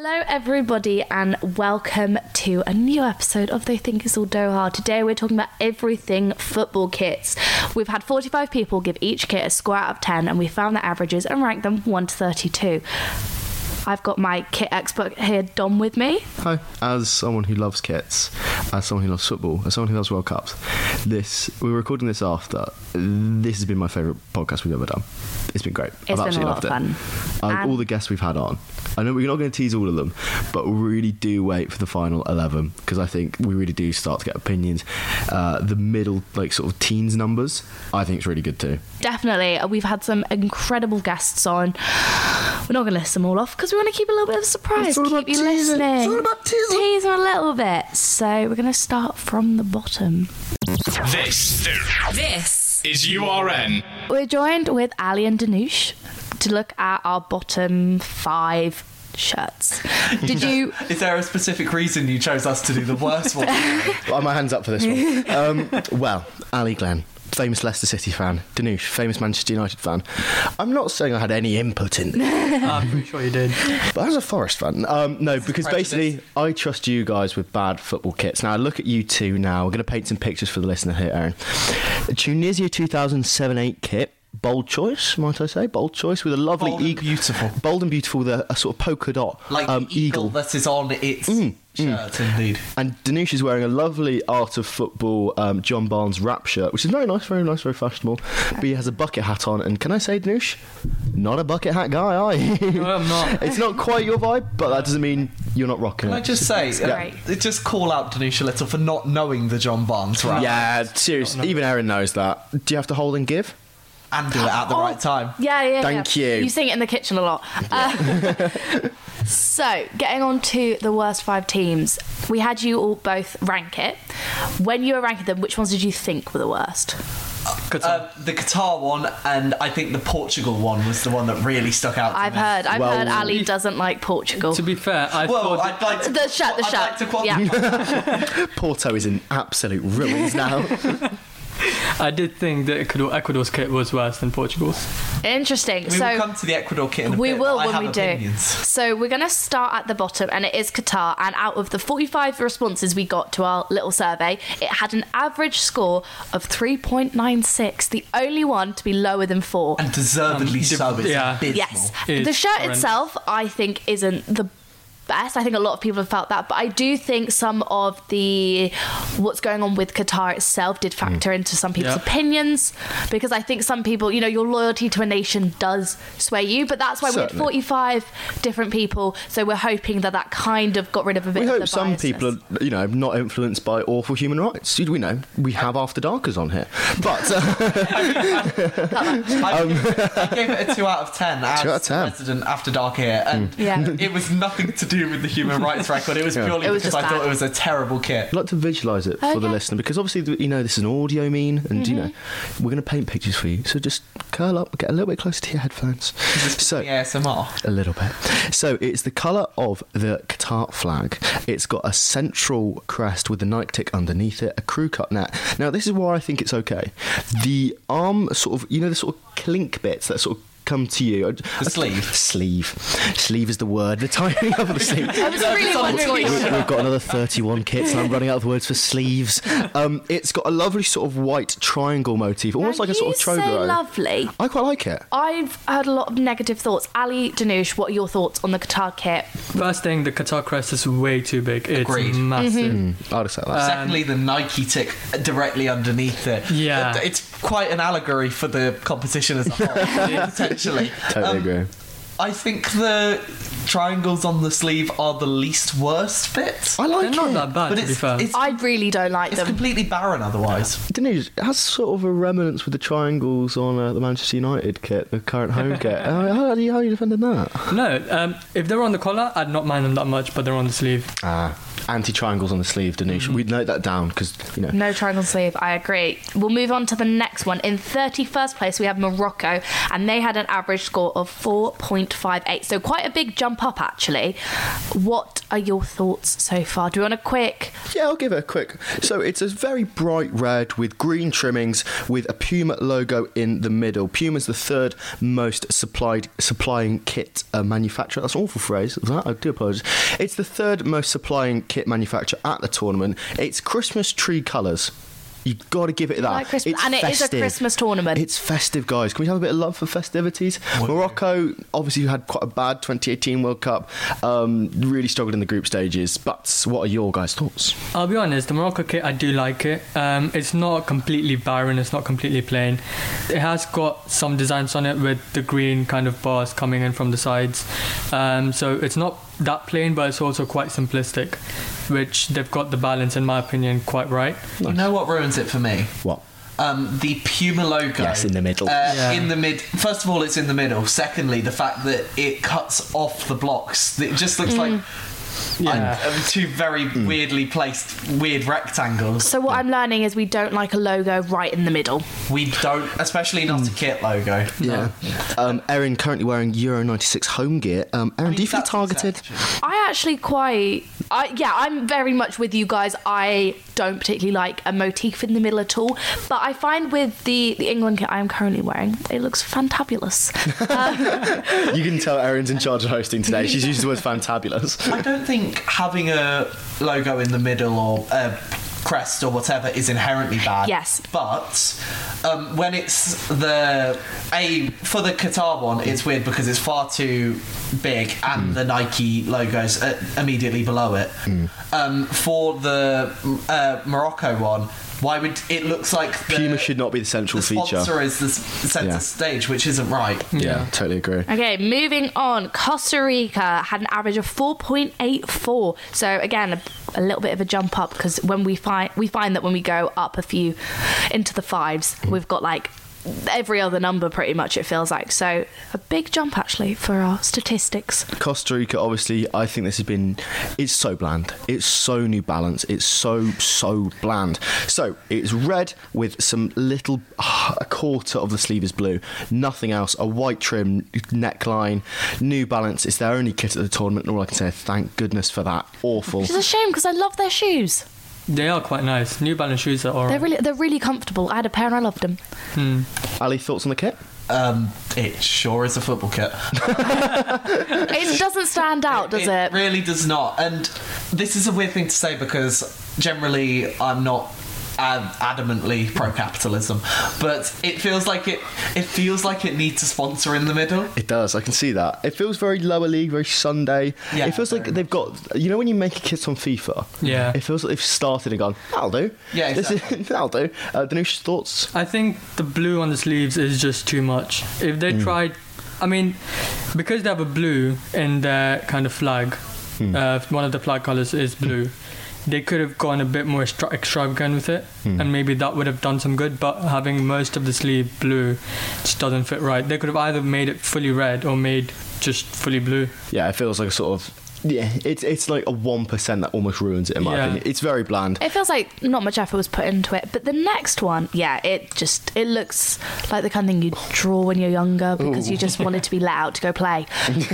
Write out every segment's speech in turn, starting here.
Hello everybody and welcome to a new episode of They Think It's All Doha. Today we're talking about everything football kits. We've had 45 people give each kit a score out of 10 and we found the averages and ranked them 1 to 32. I've got my kit expert here, Dom, with me. Hi. As someone who loves kits, as someone who loves football, as someone who loves World Cups, we're recording this after. This has been my favourite podcast we've ever done. It's been great. It's been a lot of fun. All the guests we've had on. I know we're not going to tease all of them, but we really do wait for the final 11 because I think we really do start to get opinions. The middle, sort of teens numbers, I think it's really good too. Definitely. We've had some incredible guests on. We're not going to list them all off because we want to keep a little bit of a surprise. Keep you listening. It's all about teasing. Tease them a little bit. So we're going to start from the bottom. This is URN. We're joined with Ali and Danush to look at our bottom 5 shirts. Did you... Is there a specific reason you chose us to do the worst one? Well, my hands up for this one. Well, Ali Glenn, famous Leicester City fan. Danush, famous Manchester United fan. I'm not saying I had any input in this. I'm pretty sure you did. But as a Forest fan, no, because basically I trust you guys with bad football kits. Now I look at you two now. We're going to paint some pictures for the listener here, Aaron. Tunisia 2007-8 kit. Bold choice, might I say? Bold choice with a lovely eagle. Beautiful. Bold and beautiful with a sort of polka dot eagle that is on its shirt, indeed. And Danush is wearing a lovely Art of Football John Barnes wrap shirt, which is very nice, very fashionable. But he has a bucket hat on, and can I say, Danush, not a bucket hat guy, are you? No, I'm not. It's not quite your vibe, but that doesn't mean you're not rocking it. Can I just say, just call out Danush a little for not knowing the John Barnes wrap. Yeah, seriously, even Aaron knows that. Do you have to hold and give? And do it at the right time. Yeah. Thank you. You sing it in the kitchen a lot. So, getting on to the worst 5 teams, we had you all both rank it. When you were ranking them, which ones did you think were the worst? The Qatar one, and I think the Portugal one was the one that really stuck out to me. I've heard Ali doesn't like Portugal. To be fair, I'd like to... The shirt. Yeah. Porto is in absolute ruins now. I did think that Ecuador's kit was worse than Portugal's. Interesting. We will come to the Ecuador kit in a bit. We will when we opinions. do. So we're going to start at the bottom, and it is Qatar. And out of the 45 responses we got to our little survey, it had an average score of 3.96, the only one to be lower than 4. And deservedly so. It's abysmal. Yes. The shirt itself, I think, isn't the best. I think a lot of people have felt that, but I do think some of what's going on with Qatar itself did factor into some people's opinions, because I think some people, your loyalty to a nation does sway you, but that's why we had 45 different people, so we're hoping that kind of got rid of a bit of the biasness. We hope some people are, not influenced by awful human rights. We know we have After Darkers on here, but I gave it a 2 out of 10 as 2 out of 10. Resident After Dark here, and it was nothing to do with the human rights record. It was purely because I thought it was a terrible kit. I'd like to visualise it for the listener, because obviously this is an audio mean, and we're going to paint pictures for you, so just curl up, get a little bit closer to your headphones. So ASMR a little bit. So it's the colour of the Qatar flag. It's got a central crest with the Nike tick underneath it, a crew cut net. Now this is why I think it's okay. The arm sort of, the sort of clink bits that sort of come to you. The Sleeve is the word. The timing of the sleeve. I was really wondering. We've got another 31 kits and I'm running out of words for sleeves. It's got a lovely sort of white triangle motif, almost like a sort of Trogoro. Lovely. I quite like it. I've heard a lot of negative thoughts. Ali, Danush, what are your thoughts on the Qatar kit? First thing, the Qatar crest is way too big. Agreed. It's massive. I'd say that. Secondly, the Nike tick directly underneath it. Yeah. It's quite an allegory for the competition as a whole, potentially. Totally agree. I think the triangles on the sleeve are the least worst bits. I like They're not that bad, to be fair. I really don't like It's them. completely barren otherwise. It has sort of a remnants with the triangles on the Manchester United kit, the current home kit. How are you defending that? No, if they're on the collar, I'd not mind them that much, but they're on the sleeve. Anti-triangles on the sleeve, Danush. We'd note that down because, No triangle sleeve, I agree. We'll move on to the next one. In 31st place, we have Morocco, and they had an average score of 4.58. So quite a big jump up, actually. What are your thoughts so far? Do you want a quick? Yeah, I'll give it a quick. So it's a very bright red with green trimmings with a Puma logo in the middle. Puma's the third most supplying kit manufacturer. That's an awful phrase. I do apologise. It's the third most supplying kit manufacturer at the tournament. It's Christmas tree colours. You've got to give it that. Like Christmas, it's and it festive. is a Christmas tournament. It's festive, guys. Can we have a bit of love for festivities? Morocco, obviously, had quite a bad 2018 World Cup. Really struggled in the group stages. But what are your guys' thoughts? I'll be honest, the Morocco kit, I do like it. It's not completely barren, it's not completely plain. It has got some designs on it with the green kind of bars coming in from the sides. So it's not that plain, but it's also quite simplistic, which they've got the balance, in my opinion, quite right. Nice. You know what ruins it for me? What? The Puma logo. Yes, in the middle. In the mid. First of all, it's in the middle. Secondly, the fact that it cuts off the blocks. It just looks like two very weirdly placed weird rectangles. So what I'm learning is we don't like a logo right in the middle. We don't, especially not a kit logo. Yeah. Erin currently wearing Euro 96 home gear. Erin, do you feel targeted? I actually I'm very much with you guys. I don't particularly like a motif in the middle at all, but I find with the England kit I am currently wearing, it looks fantabulous. You can tell Erin's in charge of hosting today. She's used the word fantabulous. I don't think having a logo in the middle or a crest or whatever is inherently bad. Yes. But when it's for the Qatar one, it's weird because it's far too big and the Nike logo's immediately below it. For the Morocco one, why would it looks like Puma should not be the central feature. The sponsor is the centre stage, which isn't right. Yeah, totally agree. Okay, moving on. Costa Rica had an average of 4.84. So again, a little bit of a jump up because when we find that when we go up a few into the fives, we've got like every other number pretty much, it feels like. So a big jump actually for our statistics. Costa Rica, obviously, I think this has been, it's so bland. It's so New Balance. It's so bland. So it's red with some little, a quarter of the sleeve is blue. Nothing else. A white trim neckline. New Balance. It's their only kit at the tournament. And all I can say is thank goodness for that. Awful. Which is a shame because I love their shoes. They are quite nice. New Balance shoes are alright. They're really comfortable. I had a pair and I loved them. Ali, thoughts on the kit? It sure is a football kit. It doesn't stand out, does it? It really does not. And this is a weird thing to say because generally I'm not adamantly pro-capitalism, but it feels like it needs a sponsor in the middle. It does. I can see that. It feels very lower league, very Sunday. Yeah, it feels like they've got, you know, when you make a kit on FIFA. Yeah. It feels like they've started and gone, that'll do. Yeah, exactly. That'll do. Danush's thoughts? I think the blue on the sleeves is just too much. If they tried, I mean, because they have a blue in their kind of flag, one of the flag colours is blue. They could have gone a bit more extravagant with it, and maybe that would have done some good, but having most of the sleeve blue just doesn't fit right. They could have either made it fully red or made just fully blue. Yeah, it feels like a sort of, it's like a 1% that almost ruins it in my opinion. It's very bland. It feels like not much effort was put into it, but the next one, it looks like the kind of thing you draw when you're younger because you just wanted to be let out to go play.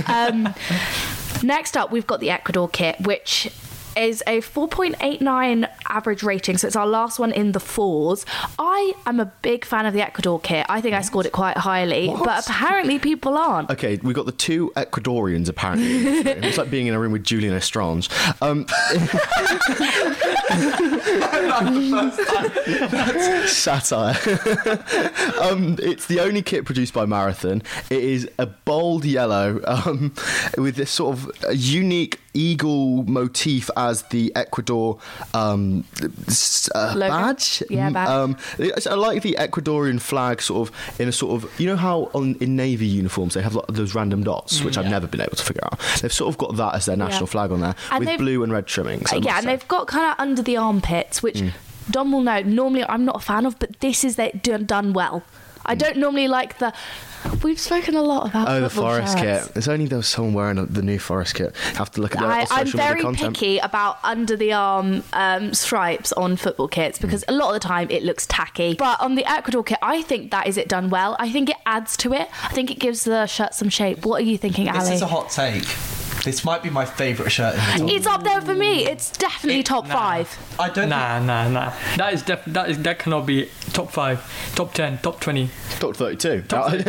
Next up, we've got the Ecuador kit, which is a 4.89 average rating, so it's our last one in the fours. I am a big fan of the Ecuador kit. I think I scored it quite highly, but apparently people aren't. Okay, we've got the two Ecuadorians apparently. It's like being in a room with Julian Assange. That's satire. It's the only kit produced by Marathon. It is a bold yellow with this sort of unique eagle motif as the Ecuador badge. Yeah, badge. I like the Ecuadorian flag sort of in a sort of, you know how in Navy uniforms they have like those random dots, which I've never been able to figure out. They've sort of got that as their national flag on there, and with blue and red trimmings. And they've got kind of under the armpits, which Dom will know, normally I'm not a fan of, but this is done well. I don't normally like the... We've spoken a lot about the Forest shirts. kit. There's only there was someone wearing the new Forest kit. Have to look at that. I'm very picky about under the arm stripes on football kits because a lot of the time it looks tacky. But on the Ecuador kit, I think that is it done well. I think it adds to it. I think it gives the shirt some shape. What are you thinking, Ali? This is a hot take. This might be my favourite shirt in the tournament. It's up there for me. It's definitely top 5. I don't Nah. That cannot be top 5, top 10, top 20. Top 32.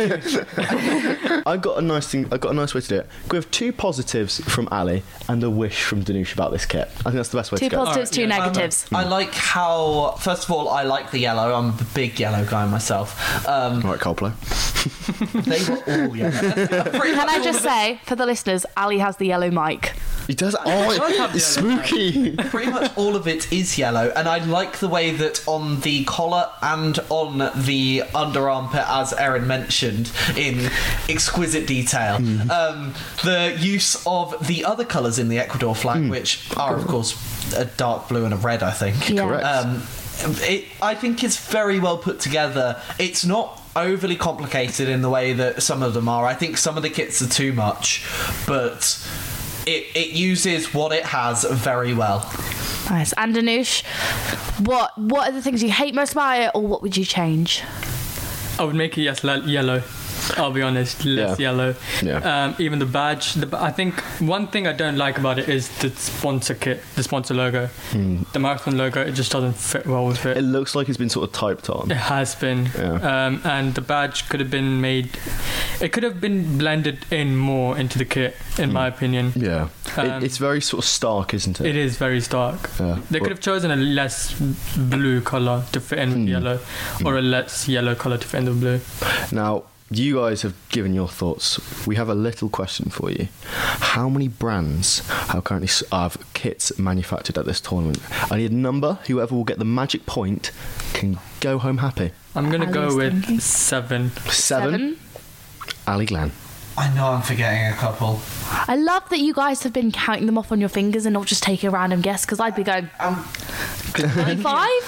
I got a nice way to do it. We have 2 positives from Ali and a wish from Danush about this kit. I think that's the best way 2 to go. positives, 2 negatives. I like how, first of all, I like the yellow. I'm a big yellow guy myself. All right, Coldplay. They were all yellow. Can I just say, for the listeners, Ali has the yellow mic. He does. Oh, it's spooky. Pretty much all of it is yellow, and I like the way that on the collar and on the under armpit, as Erin mentioned, in exquisite detail, the use of the other colours in the Ecuador flag, which are, of course, a dark blue and a red, I think. Yeah. Correct. I think it's very well put together. It's not overly complicated in the way that some of them are. I think some of the kits are too much, but it uses what it has very well. Nice. And Danush, what are the things you hate most about it, or what would you change? I would make it yellow. I'll be honest, less yellow. Yeah. Even the badge. I think one thing I don't like about it is the sponsor kit, the sponsor logo. The marathon logo, it just doesn't fit well with it. It looks like it's been sort of typed on. It has been. Yeah. And the badge could have been made... It could have been blended in more into the kit, in my opinion. Yeah. It's very sort of stark, isn't it? It is very stark. Yeah. They could have chosen a less blue colour to fit in with yellow, or a less yellow colour to fit in with blue. Now, you guys have given your thoughts. We have a little question for you. How many brands currently have kits manufactured at this tournament? I need a number. Whoever will get the magic point can go home happy. I'm going to go with thinking. 7. 7. Ali Glenn. I know I'm forgetting a couple. I love that you guys have been counting them off on your fingers and not just taking a random guess, because I'd be going, 95?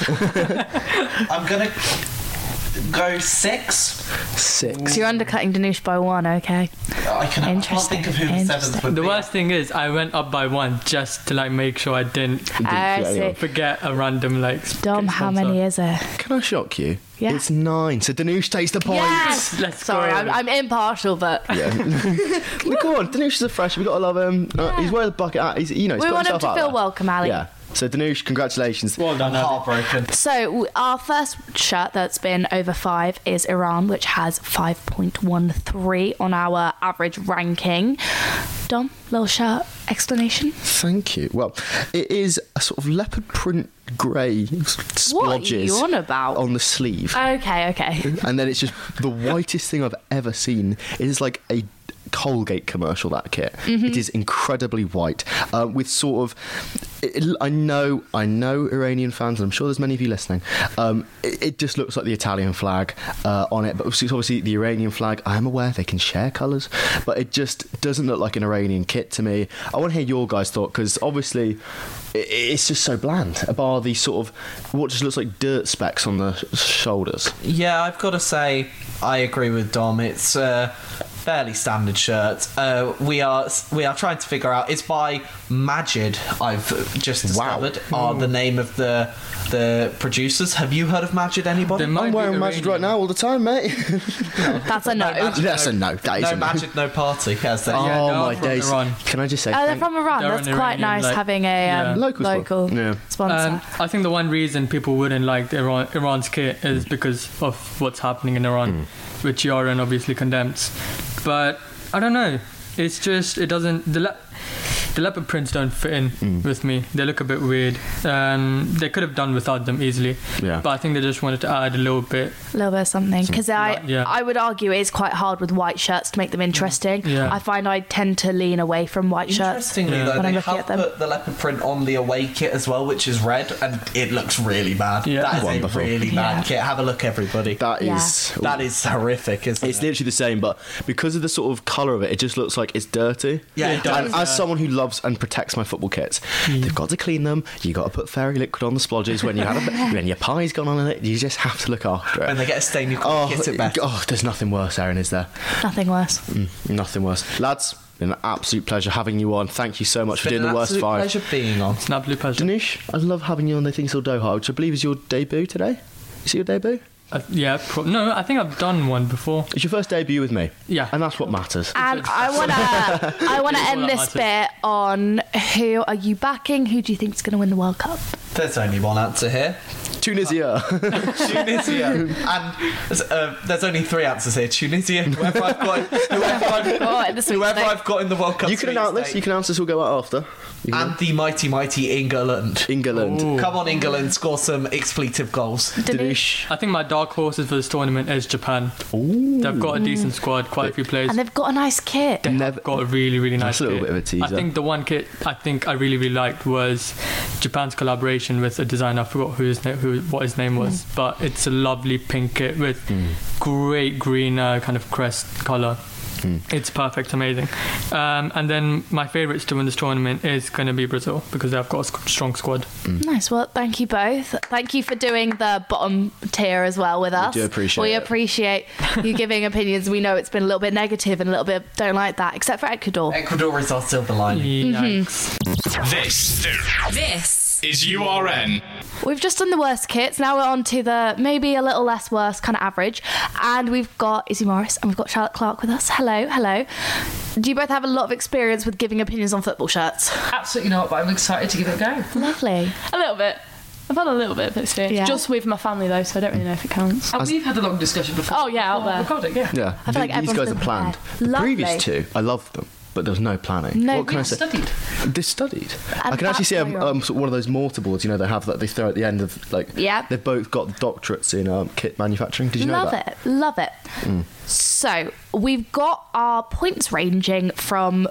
I'm going to go 6. 6. So you're undercutting Danush by 1, okay. I can't think of who the 7th would The be. worst thing is, I went up by 1 just to make sure I didn't I see. forget a random Dom, how many is it? Can I shock you? Yeah. It's 9. So Danush takes the point. Yes! Let's Sorry, go. I'm impartial, but Yeah. Go on, Danush is a fresh. We've got to love him. He's wearing the bucket hat. He's we put want him himself to out feel there. welcome, Ali. Yeah. So Danush, congratulations. Well done, I'm Abby. heartbroken. So our first shirt that's been over 5 is Iran, which has 5.13 on our average ranking. Dom, little shirt explanation. Thank you. Well, it is a sort of leopard print grey splodges What are you on about? on the sleeve. Okay. And then it's just the whitest thing I've ever seen. It is like a Colgate commercial, that kit. It is incredibly white, with sort of I know Iranian fans, and I'm sure there's many of you listening. It just looks like the Italian flag on it, but it's obviously the Iranian flag. I am aware they can share colours, but it just doesn't look like an Iranian kit to me. I want to hear your guys' thought, because obviously it's just so bland, bar the sort of what just looks like dirt specks on the shoulders. Yeah, I've got to say, I agree with Dom. It's a fairly standard shirt. We are trying to figure out. It's by Majid. I've just discovered are the name of the producers. Have you heard of Majid? Anybody? There might I'm be wearing Majid right Iranian. now all the time, mate. That's a no. That's a no. That is No a no. Majid, no party. As they Oh Yeah, they are my from days! Iran. Can I just say? Oh, they're from Iran. They're That's an quite Iranian, nice having a yeah. Local spot. Yeah. sponsor. I think the one reason people wouldn't like the Iran's kit is because of what's happening in Iran, which Yaron obviously condemns. But I don't know. It's just it doesn't. The leopard prints don't fit in with me. They look a bit weird. They could have done without them easily. Yeah. But I think they just wanted to add a little bit. A little bit of something, because yeah. I would argue it is quite hard with white shirts to make them interesting. Yeah. I find I tend to lean away from white shirts. Interestingly, Yeah. though, When they I'm looking have at them. put the leopard print on the away kit as well, which is red, and it looks really bad. Yeah. That is Wonderful. a really bad kit. Have a look, everybody. That Yeah. is. That is horrific, isn't It's it? literally the same, but because of the sort of colour of it, it just looks like it's dirty. Yeah, it does. And as someone who loves and protects my football kits, they've got to clean them. You got to put fairy liquid on the splodges when you when your pie's gone on in it. You just have to look after it. When they get a stain, you can't get it back. There's nothing worse, Erin, is there? Nothing worse. Nothing worse, lads. Been an absolute pleasure having you on. Thank you so much for doing the worst five. Pleasure being on. It's an absolute pleasure. Danish, I love having you on the Things Till Doha, which I believe is your debut today. Is it your debut? No, I think I've done one before. It's your first debut with me. Yeah. And that's what matters. And I wanna end this bit on who are you backing? Who do you think is going to win the World Cup? There's only one answer here. Tunisia. Tunisia. And there's only three answers here. Tunisia, whoever I've got in the World Cup. You can announce this. You can announce this. We'll go out after. And the mighty England. England. Come on, England, score some expletive goals. Denise. I think my dark horses for this tournament is Japan. They've got a decent squad, quite a few players. And they've got a nice kit. They've got a really, really nice That's a little kit. bit of a teaser. I think the one kit I really, really liked was Japan's collaboration with a designer. I forgot what his name was, but it's a lovely pink kit with great green kind of crest colour. It's perfect, amazing. And then my favourites to win this tournament is going to be Brazil because they've got a strong squad. Nice. Well, thank you both. Thank you for doing the bottom tier as well with us. We do appreciate We it. appreciate you giving opinions. We know it's been a little bit negative and a little bit don't like that, except for Ecuador. Ecuador is our silver lining. Yikes. This is URN. We've just done the worst kits. Now we're on to the maybe a little less worse, kind of average. And we've got Izzy Morris and we've got Charlotte Clark with us. Hello. Do you both have a lot of experience with giving opinions on football shirts? Absolutely not, but I'm excited to give it a go. Lovely. A little bit. I've had a little bit of experience. Yeah. Just with my family, though, so I don't really know if it counts. And we've had a long discussion before. Oh, yeah, out there. Recording, yeah. Yeah. I feel like These everyone's guys are been planned. prepared. The Lovely. previous two, I loved them. But there was no planning. No, what can I say? Studied. They studied. And I can actually see that's why you're on. sort of one of those mortarboards, they have that they throw at the end of, Yeah. They've both got doctorates in kit manufacturing. Did you know that? Love it. So we've got our points ranging from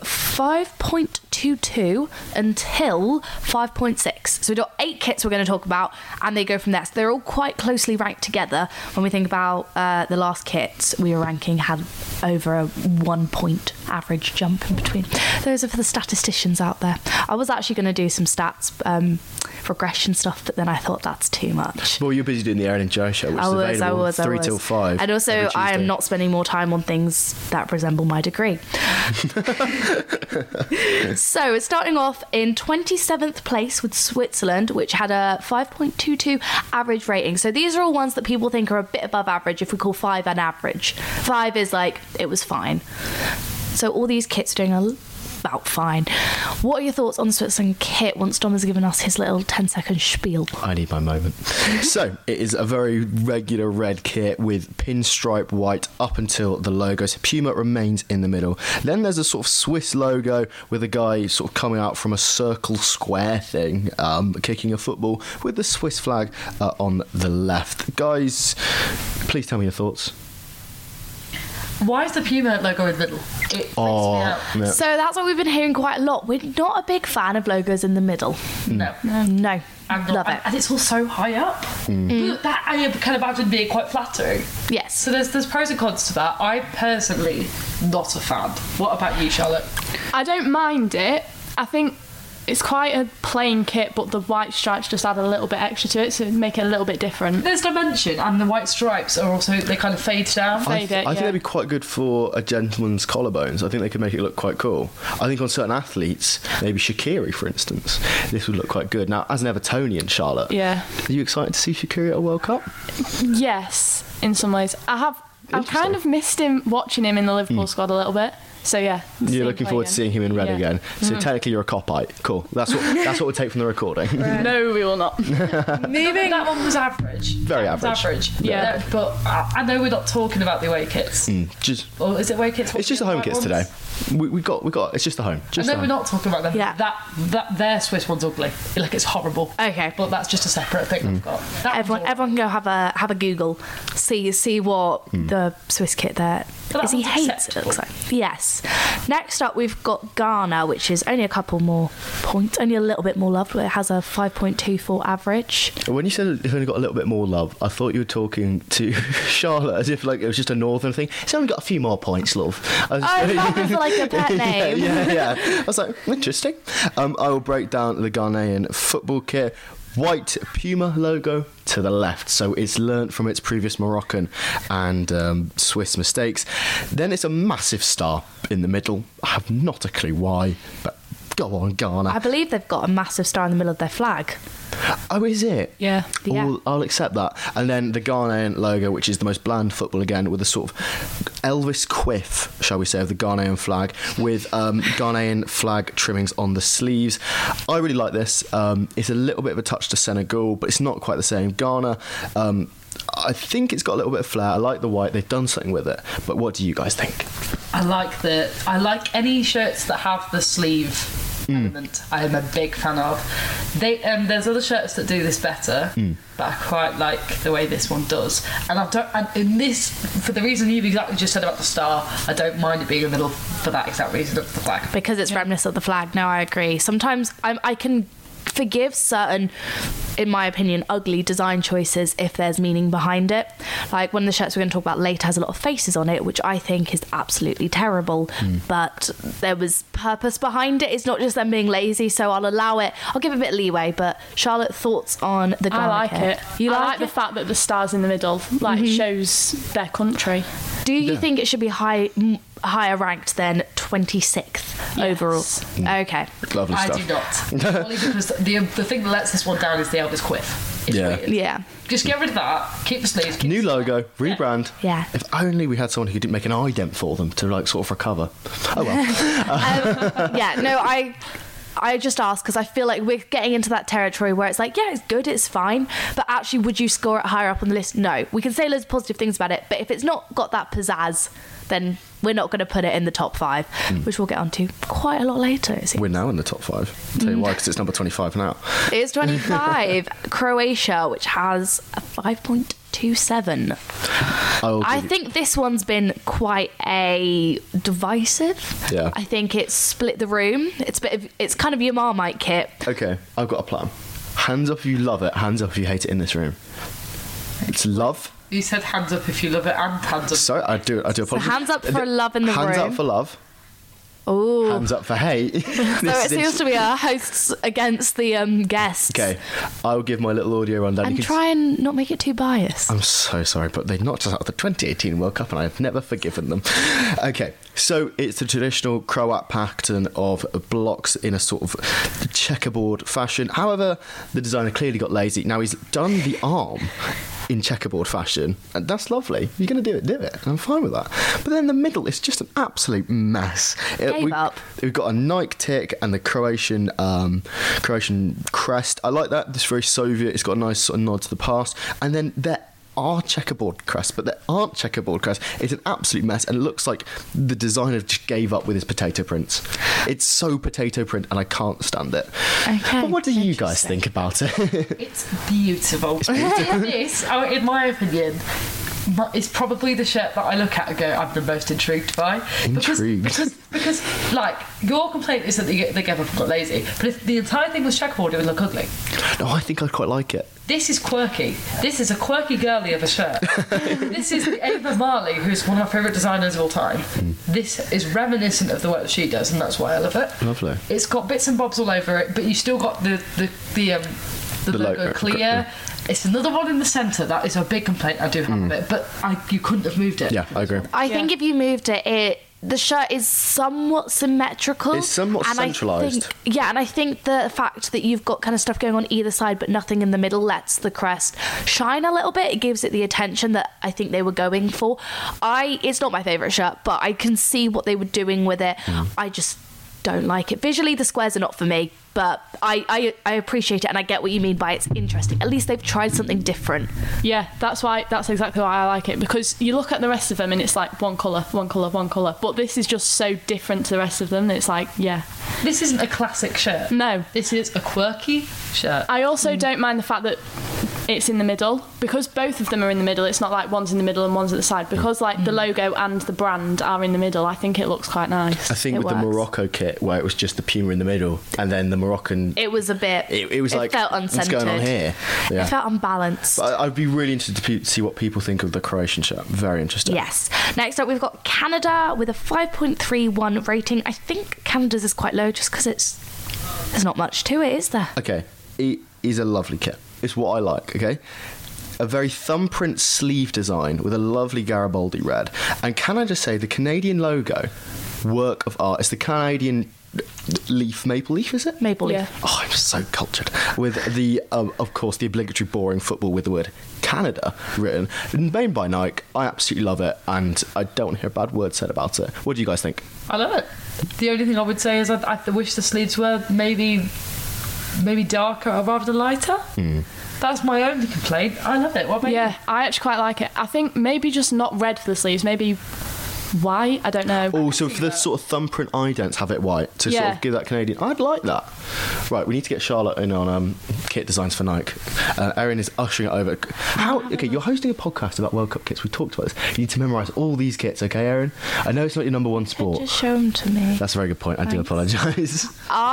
5.22 until 5.6. So we've got 8 kits we're going to talk about, and they go from there. So they're all quite closely ranked together. When we think about the last kits we were ranking had over a 1 point average jump in between. Those are for the statisticians out there. I was actually going to do some stats regression stuff, but then I thought that's too much. Well, you're busy doing the Aaron and Joe show, which is I available was. 3 till 5. And also, every I am Tuesday. not spending more time on things that resemble my degree. So, it's starting off in 27th place with Switzerland, which had a 5.22 average rating. So, these are all ones that people think are a bit above average if we call 5 an average. 5 is like, it was fine. So, all these kits are doing about fine. What are your thoughts on the Switzerland kit once Dom has given us his little 10-second spiel? I need my moment. So, it is a very regular red kit with pinstripe white up until the logo. So, Puma remains in the middle. Then there's a sort of Swiss logo with a guy sort of coming out from a circle square thing, kicking a football with the Swiss flag on the left. Guys, please tell me your thoughts. Why is the Puma logo in the middle? It freaks me out. Yeah. So that's what we've been hearing quite a lot. We're not a big fan of logos in the middle. No. No. I'm not, Love it. and it's all so high up. But that I can imagine being quite flattering. Yes. So there's pros and cons to that. I'm personally not a fan. What about you, Charlotte? I don't mind it. I think it's quite a plain kit, but the white stripes just add a little bit extra to it to make it a little bit different. There's dimension, and the white stripes are also, they kind of fade down. I think yeah. they'd be quite good for a gentleman's collarbones. I think they could make it look quite cool. I think on certain athletes, maybe Shaqiri, for instance, this would look quite good. Now, as an Evertonian, Charlotte, Yeah. are you excited to see Shaqiri at a World Cup? Yes, in some ways. I've kind of missed him watching him in the Liverpool squad a little bit. So yeah. You're looking forward to seeing him in red Yeah. again. So technically, you're a copite. Cool. That's what we take from the recording. No, we will not. Maybe that one was average. Very That was average. Yeah. But I know we're not talking about the away kits. Just Or is it away kits? it's just the home kits today. We got. It's just the home. I Just know the we're home. not talking about them. Yeah. That their Swiss one's ugly. Like, it's horrible. Okay. But that's just a separate thing I've got. That Everyone one's all can go have a Google, see what the Swiss kit there But is. that He one's hates it. Looks like yes. Next up, we've got Ghana, which is only a couple more points, only a little bit more love. But it has a 5.24 average. When you said it's only got a little bit more love, I thought you were talking to Charlotte as if like it was just a northern thing. It's only got a few more points, love. I love it for like a pet name. Yeah. I was like, interesting. I will break down the Ghanaian football kit. White Puma logo to the left, so it's learnt from its previous Moroccan and Swiss mistakes. Then it's a massive star in the middle. I have not a clue why, but Go on, Ghana. I believe they've got a massive star in the middle of their flag. Oh, is it? Yeah. Yeah. I'll accept that. And then the Ghanaian logo, which is the most bland football again, with a sort of Elvis quiff, shall we say, of the Ghanaian flag, with Ghanaian flag trimmings on the sleeves. I really like this. It's a little bit of a touch to Senegal, but it's not quite the same. Ghana, I think it's got a little bit of flair. I like the white. They've done something with it. But what do you guys think? I like any shirts that have the sleeve element. I am a big fan of. There's other shirts that do this better, but I quite like the way this one does. And in this, for the reason you've exactly just said about the star, I don't mind it being in the middle for that exact reason of the flag. Because it's reminiscent of the flag. No, I agree. Sometimes I can forgive certain, in my opinion, ugly design choices if there's meaning behind it. Like one of the shirts we're going to talk about later has a lot of faces on it, which I think is absolutely terrible, but there was purpose behind it. It's not just them being lazy, so I'll allow it. I'll give it a bit of leeway. But Charlotte, thoughts on the Ghana I like kit? it. You I like the fact that the star's in the middle, like shows their country. Do you think it should be higher ranked than 26th overall? Okay. Lovely I stuff. do not. Only because the thing that lets this one down is the Elvis quiff. It's weird. Yeah. Just get rid of that. Keep the sleeves. Keep New the logo, rebrand. Yeah. If only we had someone who could make an ident for them to like sort of recover. Oh well. Yeah, no, I just asked because I feel like we're getting into that territory where it's like, yeah, it's good, it's fine, but actually, would you score it higher up on the list? No. We can say loads of positive things about it, but if it's not got that pizzazz, then we're not going to put it in the top 5, which we'll get onto quite a lot later. It seems. We're now in the top 5. Tell you why, because it's number 25 now. It's 25. Croatia, which has a 5.27. I think this one's been quite a divisive. Yeah. I think it's split the room. It's kind of your Marmite kit. Okay, I've got a plan. Hands up if you love it, hands up if you hate it in this room. It's love. You said hands up if you love it and hands up. Sorry, I do apologize. So hands up for love in the room. Hands up for love. Ooh. Hands up for hate. So it seems to be our hosts against the guests. Okay, I'll give my little audio rundown. And try and not make it too biased. I'm so sorry, but they knocked us out of the 2018 World Cup and I've never forgiven them. Okay, so it's the traditional Croat pattern of blocks in a sort of checkerboard fashion. However, the designer clearly got lazy. Now he's done the arm in checkerboard fashion, and that's lovely. You're going to do it. I'm fine with that. But then the middle is just an absolute mess. We've got a Nike tick and the Croatian crest. I like that. This is very Soviet. It's got a nice sort of nod to the past. And then there are checkerboard crests, but there aren't checkerboard crests. It's an absolute mess, and it looks like the designer just gave up with his potato prints. It's so potato print, and I can't stand it. Okay. But what do you guys think about it? It's beautiful. This, in my opinion, is probably the shirt that I look at and go, I'm the most intrigued by. Intrigued. Because like, your complaint is that they gave up and got lazy, but if the entire thing was checkerboard, it would look ugly. No, I think I'd quite like it. This is quirky. This is a quirky girly of a shirt. This is Ava Marley, who's one of our favourite designers of all time. This is reminiscent of the work that she does, and that's why I love it. Lovely. It's got bits and bobs all over it, but you still got the logo clear. It's another one in the centre. That is a big complaint I do have of it, but you couldn't have moved it. Yeah, I agree. I think if you moved it, the shirt is somewhat symmetrical. It's somewhat centralised. And I think the fact that you've got kind of stuff going on either side but nothing in the middle lets the crest shine a little bit. It gives it the attention that I think they were going for. It's not my favourite shirt, but I can see what they were doing with it. I just don't like it. Visually, the squares are not for me, but I appreciate it, and I get what you mean by it's interesting. At least they've tried something different. Yeah, that's exactly why I like it, because you look at the rest of them and it's like one colour, but this is just so different to the rest of them that it's like, yeah. This isn't a classic shirt. No. This is a quirky shirt. I also don't mind the fact that it's in the middle, because both of them are in the middle. It's not like one's in the middle and one's at the side, because like the logo and the brand are in the middle. I think it looks quite nice. I think with the Morocco kit, where it was just the Puma in the middle and then the Moroccan, it was a bit, it was like, felt uncentered. What's going on here? It felt unbalanced. But I'd be really interested to see what people think of the Croatian shirt. Very interesting. Yes. Next up, we've got Canada with a 5.31 rating. I think Canada's is quite low just because there's not much to it, is there? Okay, it is a lovely kit. It's what I like, okay? A very thumbprint sleeve design with a lovely Garibaldi red. And can I just say, the Canadian logo, work of art. It's the Canadian Maple Leaf, is it? Maple Leaf. Yeah. Oh, I'm so cultured. With the, of course, the obligatory boring football with the word Canada written, made by Nike. I absolutely love it, and I don't hear a bad word said about it. What do you guys think? I love it. The only thing I would say is I wish the sleeves were maybe darker rather than lighter. That's my only complaint. I love it. What about you? Yeah, I actually quite like it. I think maybe just not red for the sleeves, maybe white. I don't know. Also, for the sort of thumbprint idents, have it white to sort Yeah. of give that Canadian. I'd like that. Right, we need to get Charlotte in on kit designs for Nike. Erin is ushering it over. Okay, you're hosting a podcast about World Cup kits. We talked about this. You need to memorise all these kits, okay, Erin? I know it's not your number one sport. Just show them to me. That's a very good point. I do apologise.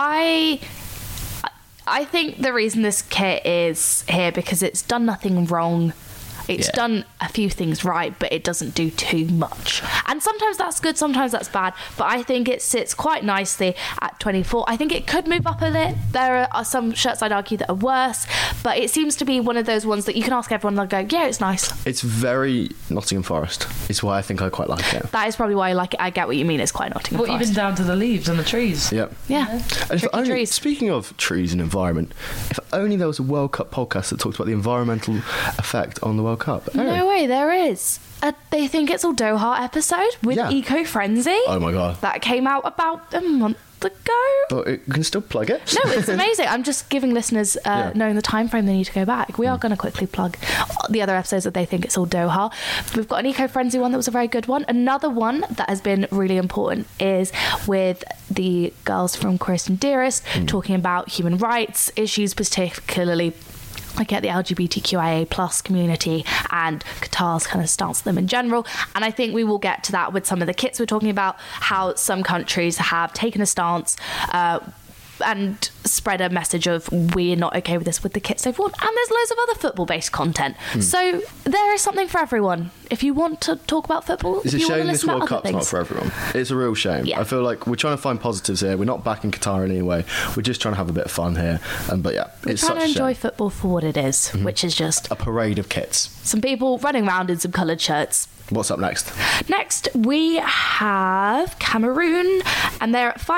I think the reason this kit is here because it's done nothing wrong. It's done a few things right, but it doesn't do too much. And sometimes that's good, sometimes that's bad. But I think it sits quite nicely at 24. I think it could move up a bit. There are some shirts I'd argue that are worse, but it seems to be one of those ones that you can ask everyone and they'll go, yeah, it's nice. It's very Nottingham Forest. It's why I think I quite like it. That is probably why I like it. I get what you mean. It's quite Nottingham Well, Forest. even down to the leaves and the trees. Yep. Yeah. And if Tricky only, trees. speaking of trees and environment, if only there was a World Cup podcast that talked about the environmental effect on the World Cup. Erin. No way, there is. They think it's all Doha episode with Yeah. Eco Frenzy. Oh my god. That came out about a month ago. But you can still plug it. No, it's amazing. I'm just giving listeners, knowing the time frame they need to go back. We are going to quickly plug the other episodes that they think it's all Doha. We've got an eco-friendly one that was a very good one. Another one that has been really important is with the girls from Queerest and Dearest talking about human rights issues, particularly like at the LGBTQIA plus community and Qatar's kind of stance on them in general. And I think we will get to that with some of the kits we're talking about, how some countries have taken a stance and spread a message of we're not okay with this with the kits they've worn. And there's loads of other football-based content. So there is something for everyone. If you want to talk about football, It's a if you want to shame this listen to World other Cup's things. not for everyone. It's a real shame. Yeah. I feel like we're trying to find positives here. We're not backing Qatar in any way. We're just trying to have a bit of fun here. But yeah, We're it's trying such to a enjoy shame. football for what it is, which is just A parade of kits. some people running around in some coloured shirts. What's up next? Next, we have Cameroon, and they're at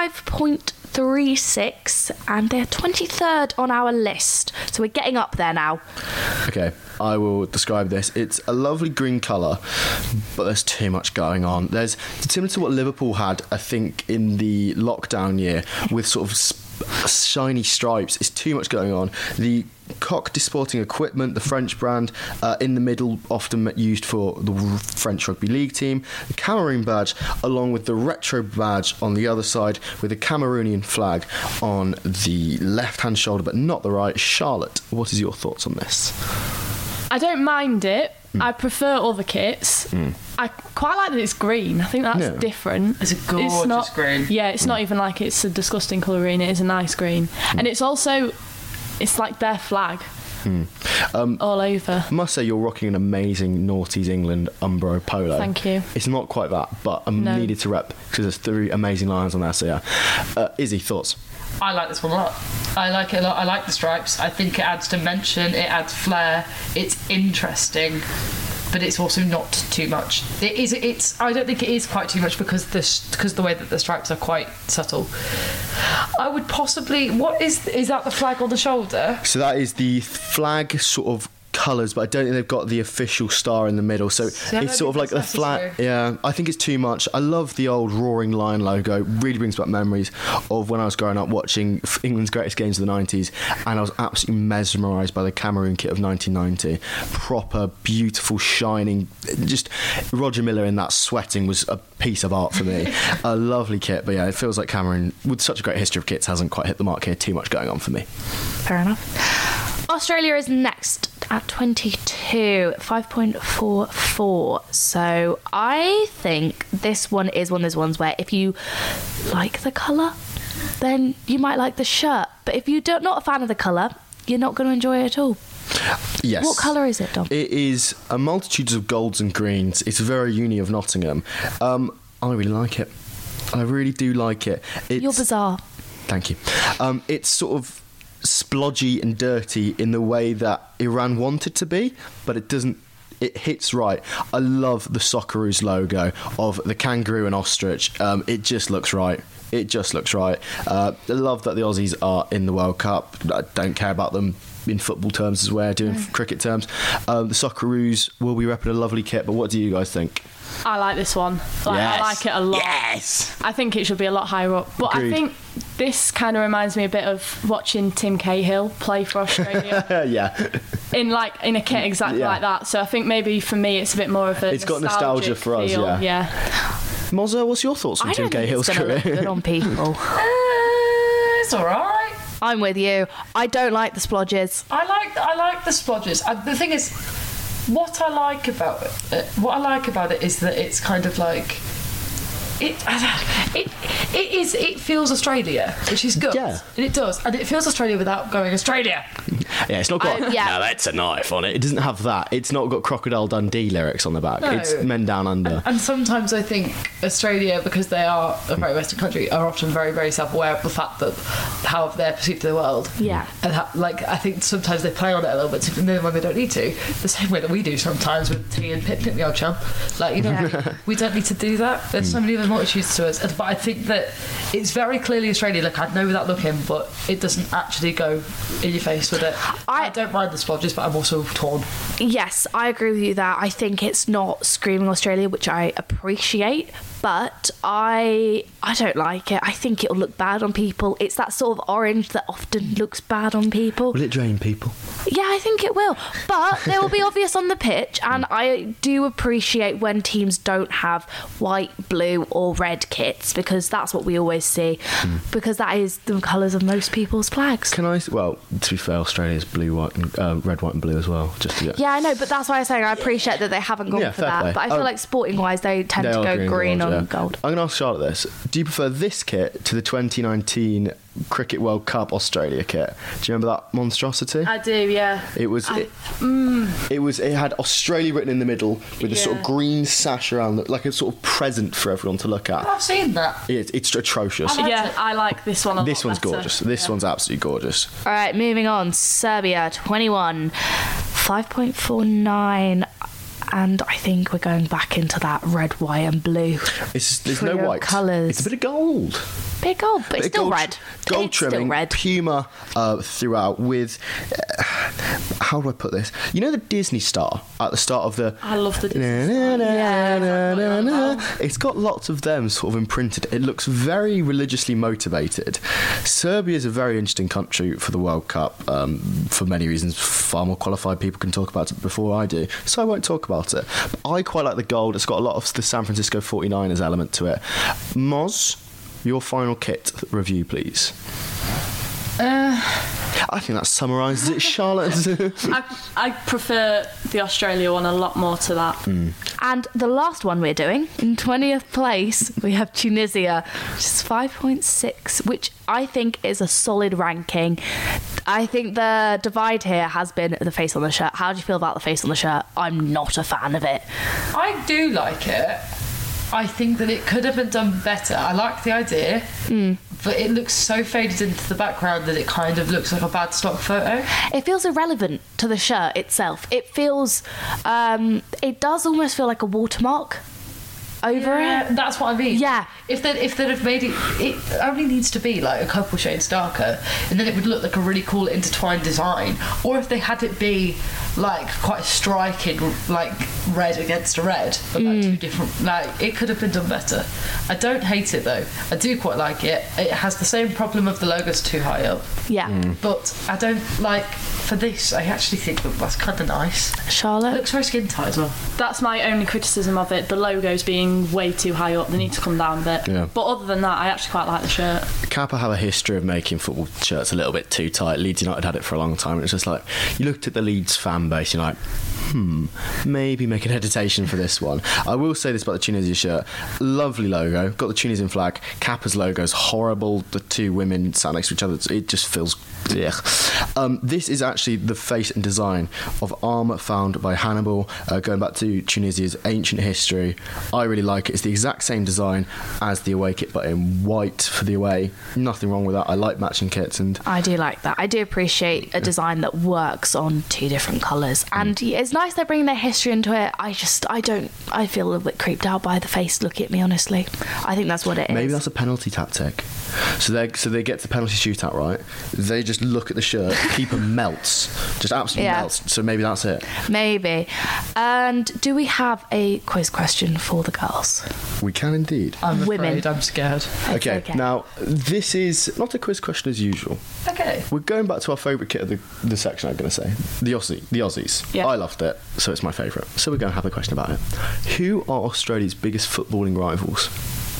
5.36, and they're 23rd on our list. So we're getting up there now. Okay, I will describe this. It's a lovely green colour, but there's too much going on. There's similar to what Liverpool had, I think, in the lockdown year, with sort of shiny stripes. It's too much going on. The Coq de Sporting Equipment, the French brand, in the middle, often used for the French Rugby League team. The Cameroon badge, along with the retro badge on the other side, with the Cameroonian flag on the left-hand shoulder, but not the right. Charlotte, what is your thoughts on this? I don't mind it. I prefer other kits. I quite like that it's green. I think that's Yeah. different. It's a gorgeous not, green. Yeah, it's not even like it's a disgusting colour green. It is a nice green. And it's also, it's like their flag all over. I must say you're rocking an amazing Naughties England Umbro polo. Thank you. It's not quite that, but I No. needed to rep because there's 3 amazing lines on there. So yeah, Izzy, thoughts? I like this one a lot. I like it a lot. I like the stripes. I think it adds dimension. It adds flair. It's interesting, but it's also not too much. It is. It's. I don't think it is quite too much because the way that the stripes are quite subtle. I would possibly. What is that? The flag on the shoulder? So that is the flag sort of colours, but I don't think they've got the official star in the middle. So I don't it's sort of like think the that's flag. necessary. Yeah, I think it's too much. I love the old Roaring Lion logo. Really brings back memories of when I was growing up watching England's greatest games of the 90s, and I was absolutely mesmerised by the Cameroon kit of 1990. Proper, beautiful, shining. Just Roger Miller in that sweating was a piece of art for me. A lovely kit, but yeah, it feels like Cameroon, with such a great history of kits, hasn't quite hit the mark here. Too much going on for me. Fair enough. Australia is next at 22, 5.44. So I think this one is one of those ones where if you like the colour, then you might like the shirt. But if you're not a fan of the colour, you're not going to enjoy it at all. Yes. What colour is it, Dom? It is a multitude of golds and greens. It's very uni of Nottingham. I really like it. I really do like it. You're bizarre. Thank you. It's sort of splodgy and dirty in the way that Iran wanted to be, but it doesn't. It hits right. I love the Socceroos logo of the kangaroo and ostrich. It just looks right. It just looks right. I love that the Aussies are in the World Cup. I don't care about them in football terms as we're doing cricket terms. The Socceroos will be repping a lovely kit, but what do you guys think? I like this one. I like it a lot. Yes! I think it should be a lot higher up. But Agreed. I think this kind of reminds me a bit of watching Tim Cahill play for Australia. Yeah. in a kit exactly like that. So I think maybe for me it's a bit more of a It's got nostalgia for us, feel. yeah. Mozza, what's your thoughts on I Tim don't think Cahill's it's going to career? look good on people. It's all right. I'm with you. I don't like the splodges. I like the splodges. The thing is, what I like about it is that it's kind of like it feels Australia, which is good. Yeah. And it does, and it feels Australia without going Australia. Yeah, it's not got. yeah. No, that's a knife on it. It doesn't have that. It's not got Crocodile Dundee lyrics on the back. No. It's Men Down Under. And sometimes I think Australia, because they are a very Western country, are often very, very self-aware of the fact that how they're perceived in the world. Yeah. And I think sometimes they play on it a little bit when they don't need to. The same way that we do sometimes with tea and pip me old chum. We don't need to do that. There's so many other multitudes to us. But I think that it's very clearly Australia. Like, I know without looking, but it doesn't actually go in your face with it. I don't mind the splodges, but I'm also torn. Yes, I agree with you there. I think it's not screaming Australia, which I appreciate, but I don't like it. I think it'll look bad on people. It's that sort of orange that often looks bad on people. Will it drain people? Yeah, I think it will. But they will be obvious on the pitch, and I do appreciate when teams don't have white, blue, or red kits, because that's what we always see, because that is the colours of most people's flags. Well, to be fair, Australia's blue, white, and red, white, and blue as well. Just to get. Yeah, I know, but that's why I'm saying I appreciate that they haven't gone for fair that. play. But I feel like sporting-wise, they tend They to are go green and on gold. I'm going to ask Charlotte this. Do you prefer this kit to the 2019 Cricket World Cup Australia kit? Do you remember that monstrosity? I do, yeah. It had Australia written in the middle with a sort of green sash around, like a sort of present for everyone to look at. I've seen that. It's atrocious. I like this one a lot This one's better. gorgeous. This one's absolutely gorgeous. All right, moving on. Serbia, 21, 5.49. And I think we're going back into that red, white, and blue. There's no white colours. It's a bit of gold. Bit gold, but it's still gold, red. Gold It's trimming, still red. Puma throughout with. How do I put this? You know the Disney star at the start of the. I love the Disney It's got lots of them sort of imprinted. It looks very religiously motivated. Serbia is a very interesting country for the World Cup for many reasons. Far more qualified people can talk about it before I do, so I won't talk about it. But I quite like the gold. It's got a lot of the San Francisco 49ers element to it. Moz, your final kit review, please. I think that summarises it, Charlotte. I prefer the Australia one a lot more to that. And the last one we're doing, in 20th place, we have Tunisia, which is 5.6, which I think is a solid ranking. I think the divide here has been the face on the shirt. How do you feel about the face on the shirt? I'm not a fan of it. I do like it. I think that it could have been done better. I like the idea, but it looks so faded into the background that it kind of looks like a bad stock photo. It feels irrelevant to the shirt itself. It feels, it does almost feel like a watermark over it. That's what I mean. Yeah. If they'd have made it only needs to be like a couple shades darker, and then it would look like a really cool intertwined design. Or if they had it be like quite a striking, like red against a red, but like two different. Like, it could have been done better. I don't hate it though. I do quite like it. It has the same problem of the logo's too high up. Yeah. But I don't like. For this, I actually think that's kind of nice. It Charlotte? looks very skin tight as well. That's my only criticism of it. The logo's being way too high up. They need to come down a bit. Yeah. But other than that, I actually quite like the shirt. Kappa have a history of making football shirts a little bit too tight. Leeds United had it for a long time. It's just like, you looked at the Leeds fan base, you're like, maybe make an editation for this one. I will say this about the Tunisia shirt. Lovely logo. Got the Tunisian flag. Kappa's logo's horrible. The two women sat next to each other. It just feels... This is actually the face and design of armour found by Hannibal, going back to Tunisia's ancient history. I really like it. It's the exact same design as the away kit, but in white for the away. Nothing wrong with that. I like matching kits, and I do like that. I do appreciate a design that works on two different colours. And it's nice they're bringing their history into it. I feel a little bit creeped out by the face looking at me, honestly. I think that's what it is. Maybe that's a penalty tactic. So they get to the penalty shootout, right? They just look at the shirt, keeper melts, just absolutely melts. So maybe that's it. Maybe. And do we have a quiz question for the girls? We can indeed. I'm Women. afraid I'm scared. Okay, now this is not a quiz question as usual. Okay. We're going back to our favourite kit of the section, I'm going to say. The Aussies. Yeah. I loved it, so it's my favourite. So we're going to have a question about it. Who are Australia's biggest footballing rivals?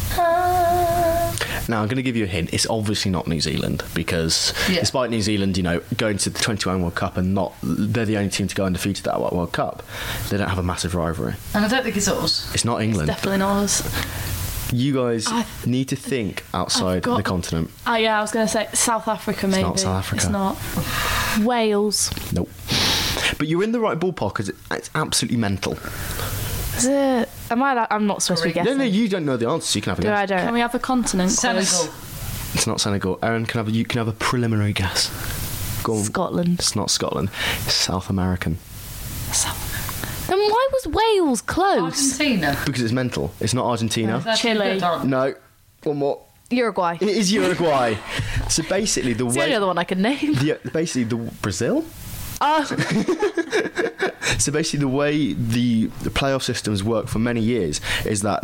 Now, I'm going to give you a hint. It's obviously not New Zealand because despite New Zealand, going to the 2021 World Cup and they're the only team to go undefeated at that World Cup, they don't have a massive rivalry. And I don't think it's us. It's not England. It's definitely not us. You guys need to think outside the continent. Oh yeah, I was going to say South Africa maybe. It's not South Africa. It's not. Wales. Nope. But you're in the right ballpark because it's absolutely mental. Is it? I'm not supposed to be guessing. No, you don't know the answer, so you can have a guess. I don't. Can we have a continent Senegal. quiz? It's not Senegal. Aaron, you can have a preliminary guess. Go on. Scotland. It's not Scotland. It's South American. Then why was Wales close? Argentina. Because it's mental. It's not Argentina. That's Chile. good, aren't they? No. One more. Uruguay. It is Uruguay. So basically, It's the only other one I can name. Brazil. Oh, So basically, the way the playoff systems work for many years is that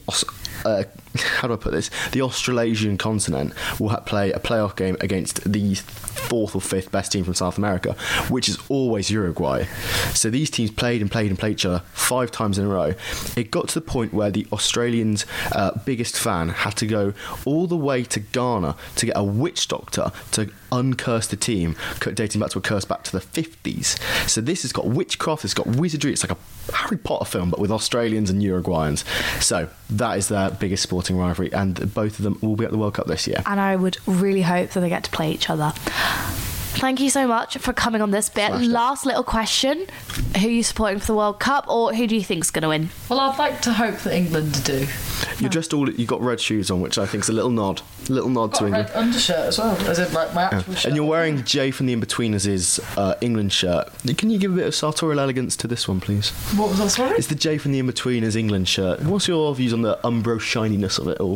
how do I put this? The Australasian continent will play a playoff game against the fourth or fifth best team from South America, which is always Uruguay. So these teams played each other 5 times in a row. It got to the point where the Australians' biggest fan had to go all the way to Ghana to get a witch doctor to uncurse the team, dating back to a curse back to the 50s. So this has got witchcraft, it's got wizardry, it's like a Harry Potter film, but with Australians and Uruguayans. So that is their biggest sporting rivalry, and both of them will be at the World Cup this year. and I would really hope that they get to play each other. Thank you so much for coming on this bit. Smashed it. Last little question. Who are you supporting for the World Cup, or who do you think's going to win? Well, I'd like to hope that England do. You're just you got red shoes on, which I think is a little nod Got to a England. red undershirt as well, as in like my actual shirt. And you're wearing Jay from the Inbetweeners' England shirt. Can you give a bit of sartorial elegance to this one, please? What was that, sorry? It's the Jay from the Inbetweeners' England shirt. What's your views on the Umbro shininess of it all?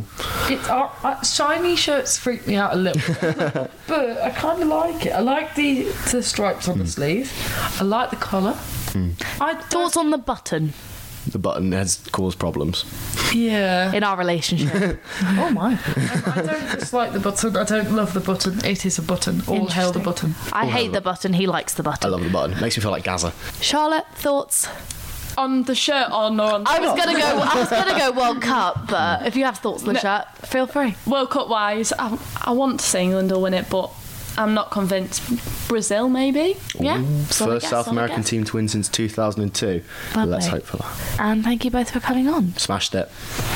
Shiny shirts freak me out a little bit, but I kind of like it. I like the stripes on the sleeve. I like the collar. Thoughts on the button The button has caused problems. Yeah. in our relationship? Oh my. I don't dislike the button. I don't love the button. It is a button. All hail the button. I hate the button. He likes the I button. love the button. Makes me feel like Gaza. Charlotte, thoughts? On the shirt or no on the I was gonna go World Cup, but if you have thoughts on the shirt, feel free. World Cup wise, I want to say England will win it, but I'm not convinced. Brazil, maybe? Yeah. First South American team to win since 2002. Lovely. Let's hope for that. And thank you both for coming on. Smashed it.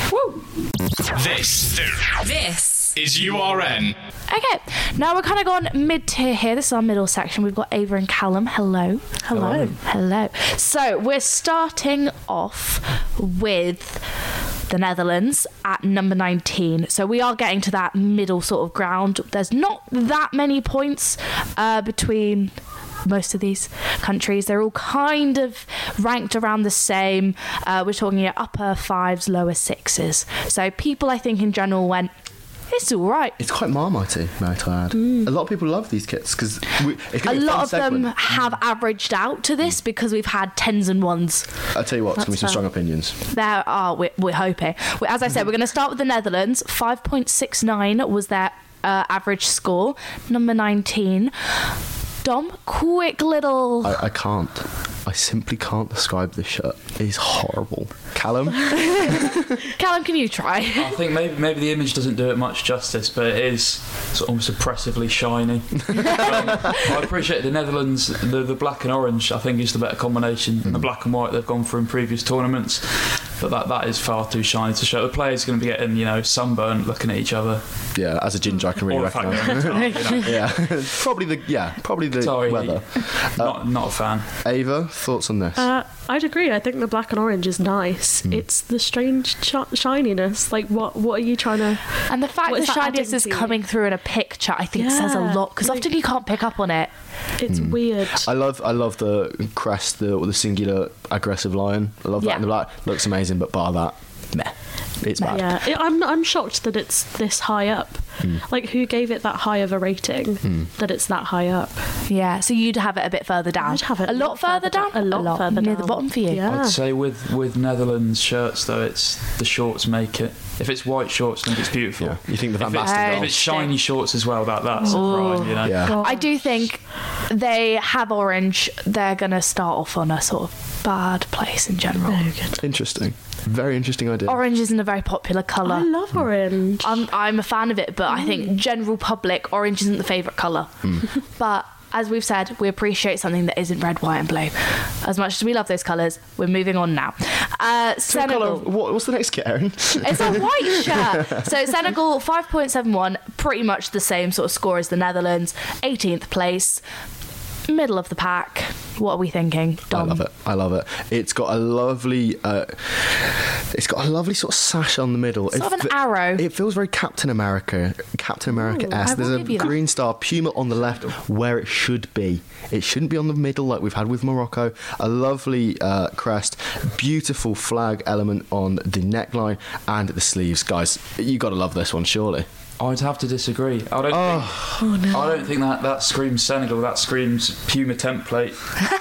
This is URN. Okay, now we're kind of gone mid-tier here. This is our middle section. We've got Ava and Callum. Hello. Hello. So we're starting off with the Netherlands at number 19. So we are getting to that middle sort of ground. There's not that many points between most of these countries. They're all kind of ranked around the same. We're talking here upper 5s, lower 6s. So people, I think, in general went, it's all right. It's quite marmitey, might I add. A lot of people love these kits because A lot of them have averaged out to this because we've had 10s and 1s. I'll tell you what, it's going to be some That's strong opinions. There are, we're hoping. As I said, we're going to start with the Netherlands. 5.69 was their average score. Number 19. Dom, quick little... I can't. I simply can't describe this shirt. It is horrible. Callum? Callum, can you try? I think maybe the image doesn't do it much justice, but it is sort of almost oppressively shiny. I appreciate the Netherlands, the black and orange, I think is the better combination than the black and white they've gone for in previous tournaments. But that is far too shiny to show. The players are going to be getting, sunburnt looking at each other. Yeah, as a ginger, I can really Or the fact recognise. they're in Yeah, probably the Sorry, weather. not a fan. Ava, thoughts on this? I'd agree. I think the black and orange is nice. It's the strange shininess. Like, what are you trying to... And the fact what that is that shininess adding is to you? coming through in a picture, I think says a lot, because like- often you can't pick up on it. It's weird. I love the crest, the singular aggressive lion. I love that Yeah. in the black. Looks amazing, but bar that, meh. It's bad. Yeah, I'm shocked that it's this high up. Like, who gave it that high of a rating that it's that high up? Yeah, so you'd have it a bit further down. I'd have it a lot further down. A lot further near down. the bottom for you. Yeah. I'd say with Netherlands shirts though, it's the shorts make it. If it's white shorts, I think it's beautiful. Yeah. You think the Van If it's, Basten if goal? it's shiny shorts as well, that's a crime, you know. Yeah. I do think they have orange. They're going to start off on a sort of bad place in general. Interesting. Very interesting idea. Orange isn't a very popular colour. I love orange. I'm a fan of it, but I think general public, orange isn't the favourite colour. But as we've said, we appreciate something that isn't red, white and blue. As much as we love those colours, we're moving on now. Senegal. What's the next kit, Erin? It's a white shirt. So Senegal, 5.71, pretty much the same sort of score as the Netherlands. 18th place, middle of the pack. What are we thinking, Dom? I love it. It's got a lovely sort of sash on the middle. Sort of an arrow. It feels very Captain America-esque. I will There's a give you that. green star puma on the left where it should be. It shouldn't be on the middle like we've had with Morocco. A lovely crest, beautiful flag element on the neckline and the sleeves. Guys, you got to love this one, surely. I'd have to disagree. I don't think that screams Senegal. That screams Puma template.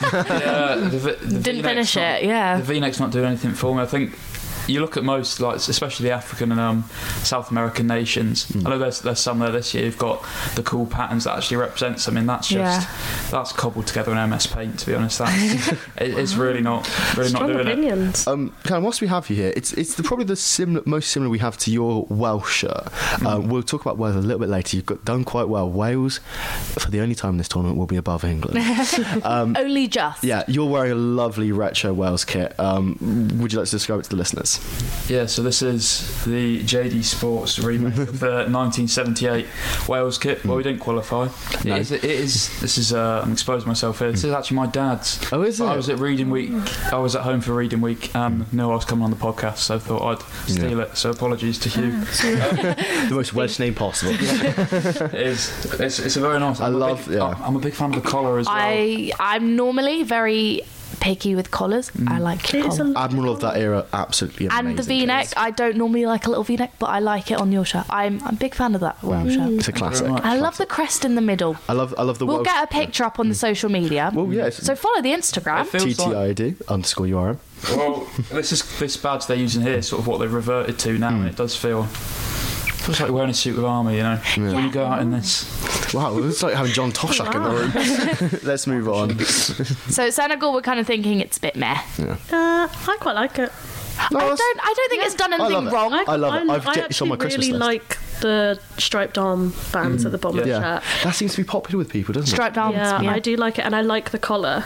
The Didn't V-neck's finish not- it, yeah. The V-neck's not doing anything for me. I think you look at most, like especially the African and South American nations. I know there's some there this year who've got the cool patterns that actually represents them. I mean, that's just that's cobbled together in MS Paint. To be honest, it's really not Strong doing opinions. Karen, whilst we have you here, it's probably the most similar we have to your Welsh shirt. We'll talk about Wales a little bit later. You've done quite well. Wales, for the only time in this tournament, will be above England. Only just. Yeah, you're wearing a lovely retro Wales kit. Would you like to describe it to the listeners? Yeah, so this is the JD Sports remake of the 1978 Wales kit. Well, we didn't qualify. No. It is. This is. I'm exposing myself here. This is actually my dad's. Oh, is it? I was at Reading Week. I was at home for Reading Week and knew I was coming on the podcast, so thought I'd steal it. So apologies to Hugh. The most Welsh name possible. It is. It's a very nice. I'm a big fan of the collar as well. I'm normally very picky with collars. I like your collar. Admiral of that era, absolutely amazing. And the V-neck, I don't normally like a little V-neck, but I like it on your shirt. I'm a big fan of that Welsh shirt. It's a classic. much. I love the crest in the middle. I love the We'll Welsh. get a picture up on the social media. Well, yeah. So follow the Instagram. It feels like- TTID_URM. Well, this badge they're using here is sort of what they've reverted to now, and it does feels like wearing a suit of armour, you know. When you go out in this. Wow, it's like having John Toshak in the room. Let's move on. So Senegal, we're kind of thinking it's a bit meh. I quite like it. I don't think it's done anything it. wrong. I love it. I've I it's on my actually Christmas really list. like the striped arm bands at the bottom of the Yeah, shirt. that seems to be popular with people, doesn't Striped arms. Yeah, I do like it, and I like the collar.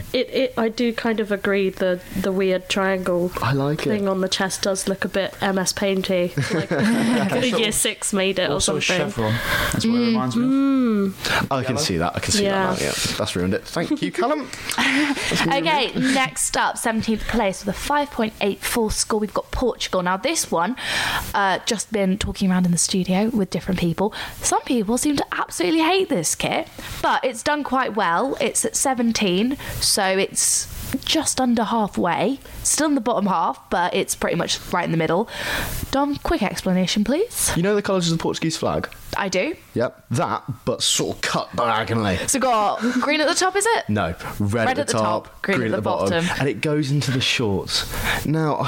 I do kind of agree the weird triangle it? I like thing it. on the chest does look a bit MS Painty. Like Year 6 made it or Also a something. chevron. That's what it reminds me of. I can see that. I can see Yeah. that. Yeah, that's ruined it. Thank you, Callum. Okay, next up, 17th place with a 5.84 score. We've got Portugal. Now, this one, just been talking around in the studio with different people. Some people seem to absolutely hate this kit, but it's done quite well. It's at 17, so it's just under halfway. Still in the bottom half, but it's pretty much right in the middle. Dom, quick explanation, please. You know the colours of the Portuguese flag? I do. Yep, that, but sort of cut diagonally. So got green at the top, is it? No, red at the top, green at the bottom, and it goes into the shorts. Now,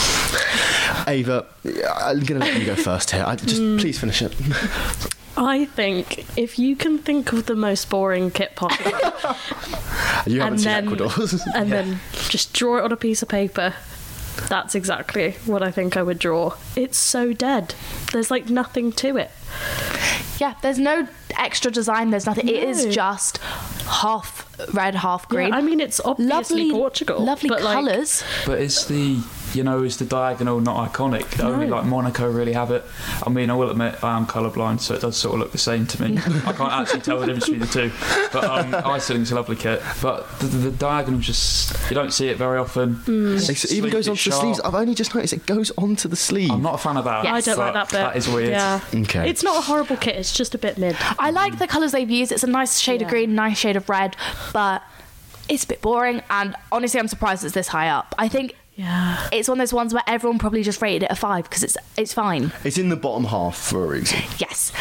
Ava, I'm going to let you go first here. Please finish it. I think if you can think of the most boring kit possible You haven't and seen then Ecuador's. and then just draw it on a piece of paper, that's exactly what I think I would draw. It's so dead. There's like nothing to it. Yeah, there's no extra design. There's nothing. It is just half red, half green. Yeah, I mean, it's obviously lovely Portugal. lovely but like, colours. But is the is the diagonal not iconic? Only like Monaco really have it. I mean, I will admit I am colourblind, so it does sort of look the same to me. I can't actually tell the difference between the two. But I still think it's a lovely kit. But the diagonal just, you don't see it very often. It even goes onto the sleeves. I've only just noticed it goes onto the sleeve. I'm not a fan of that. I don't like that bit. That is weird. Yeah. Okay. It's not a horrible kit, it's just a bit mid. I like the colours they've used. It's a nice shade of green, nice shade of red, but it's a bit boring, and honestly I'm surprised it's this high up. I think it's one of those ones where everyone probably just rated it a 5 because it's fine. It's in the bottom half for a reason. Yes.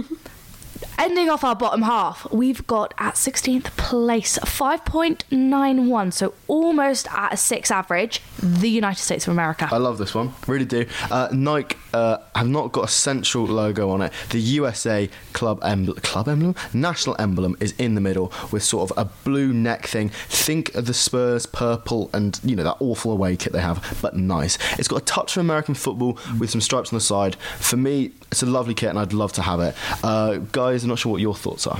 Ending off our bottom half, we've got at 16th place 5.91, so almost at a 6 average, the United States of America. I love this one, really do. Nike have not got a central logo on it. The USA club emblem, national emblem is in the middle with sort of a blue neck thing. Think of the Spurs purple and that awful away kit they have, but nice. It's got a touch of American football with some stripes on the side. For me, it's a lovely kit and I'd love to have it. Guys, I'm not sure what your thoughts are.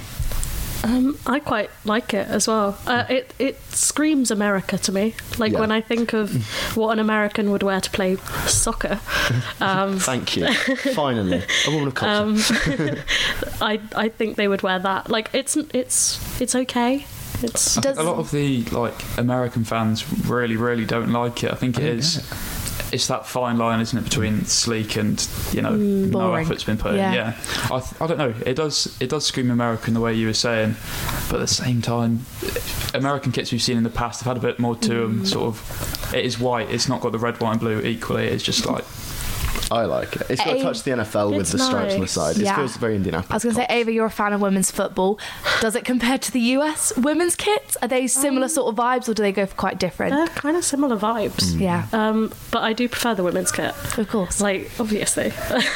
I quite like it as well. It screams America to me. When I think of what an American would wear to play soccer. Thank you. Finally, a woman of culture. I think they would wear that. It's okay. I think a lot of the American fans really don't like it. I think it is. It's that fine line, isn't it, between sleek and no effort's been put in. Yeah, I don't know. It does scream American the way you were saying, but at the same time, American kits we've seen in the past have had a bit more to them. Sort of, it is white. It's not got the red, white, and blue equally. It's just I like it. It's got a touch of the NFL with the stripes on the side. It feels very Indianapolis. I was going to say, Ava, you're a fan of women's football. Does it compare to the US women's kits? Are they similar sort of vibes, or do they go for quite different? They're kind of similar vibes. Yeah. But I do prefer the women's kit. Of course. Obviously.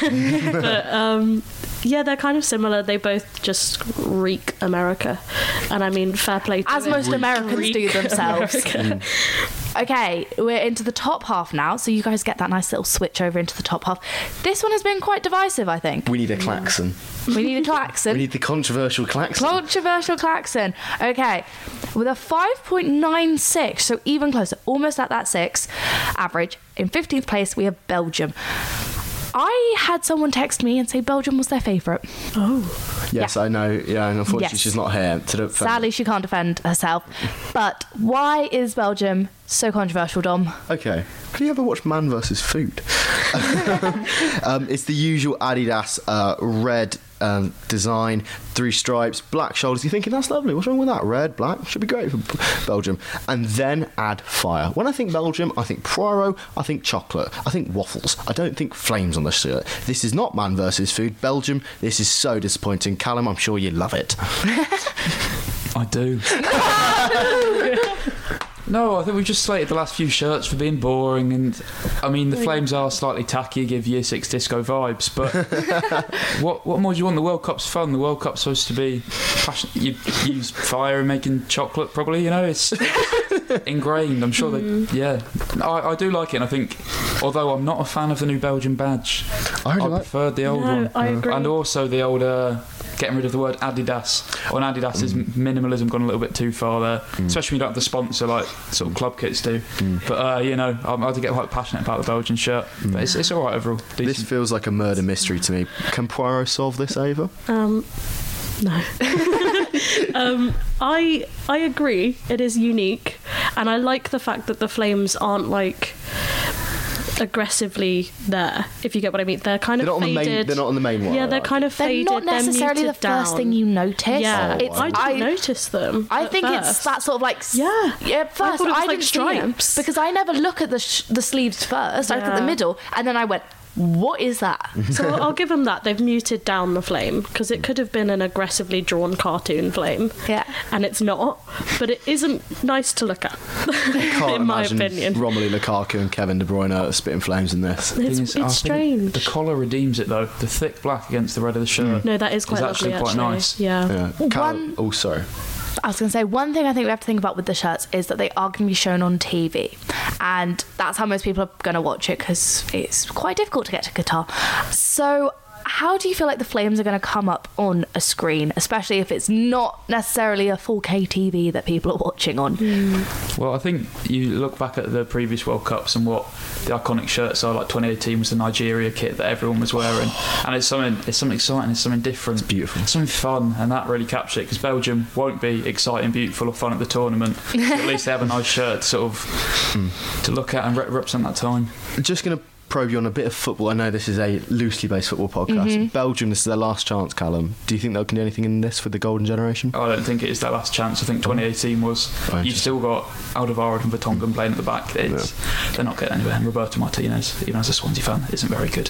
But they're kind of similar. They both just reek America. And I mean, fair play to as most Americans do themselves. Okay, we're into the top half now, so you guys get that nice little switch over into the top half. This one has been quite divisive, I think. We need a klaxon. We need a klaxon. We need the controversial klaxon. Controversial klaxon. Okay, with a 5.96, so even closer, almost at that 6 average. In 15th place, we have Belgium. I had someone text me and say Belgium was their favourite. Oh. Yes, I know. Yeah, and unfortunately she's not here to defend. Sadly, she can't defend herself. But why is Belgium so controversial, Dom? Okay. Have you ever watched Man vs. Food? It's the usual Adidas red design, 3 stripes, black shoulders. You're thinking, that's lovely. What's wrong with that? Red, black, should be great for Belgium. And then add fire. When I think Belgium, I think Poirot, I think chocolate, I think waffles. I don't think flames on the shirt. This is not Man vs. Food. Belgium, this is so disappointing. Callum, I'm sure you love it. I do. No, I think we've just slated the last few shirts for being boring, and I mean the flames are slightly tacky, give Year 6 disco vibes, but what more do you want? The World Cup's fun. The World Cup's supposed to be passionate. You use fire in making chocolate, probably, it's ingrained. I'm sure I do like it, and I think, although I'm not a fan of the new Belgian badge, I preferred the old one. I agree. And also the old getting rid of the word Adidas. On Adidas's minimalism gone a little bit too far there, especially when you don't have the sponsor like sort of club kits do. But I do get quite passionate about the Belgian shirt, but it's all right overall. Decent. This feels like a murder mystery to me. Can Poirot solve this, Ava? No. I agree. It is unique, and I like the fact that the flames aren't aggressively there, if you get what I mean. They're kind of faded. They're not on the main one. Yeah, they're kind of faded. They're not necessarily the first thing you notice. Yeah, I didn't notice them. I think it's that sort of at first I didn't see them because I never look at the sleeves first. I look at the middle, and then I went, what is that? So I'll give them that. They've muted down the flame, because it could have been an aggressively drawn cartoon flame. Yeah. And it's not. But it isn't nice to look at, in my opinion. Romelu Lukaku and Kevin De Bruyne are spitting flames in this. It's strange. The collar redeems it, though. The thick black against the red of the shirt. No, that is quite lovely, actually quite nice. Yeah. Sorry. I was going to say, one thing I think we have to think about with the shirts is that they are going to be shown on TV, and that's how most people are going to watch it, because it's quite difficult to get to Qatar. So how do you feel like the flames are going to come up on a screen, especially if it's not necessarily a 4K TV that people are watching on? Well, I think you look back at the previous World Cups and what the iconic shirts are. Like 2018 was the Nigeria kit that everyone was wearing, and it's something exciting, it's something different, It's beautiful, it's something fun, and that really captured it, because Belgium won't be exciting, beautiful or fun at the tournament. At least they have a nice shirt to sort of to look at and represent that time. Just going to probe you on a bit of football. I know this is a loosely based football podcast. Belgium, this is their last chance, Callum. Do you think they can do anything in this with the golden generation? I don't think it is their last chance. I think 2018 was. You've still got Alderweireld and Vertonghen playing at the back. They're not getting anywhere. And Roberto Martinez, even as a Swansea fan, isn't very good.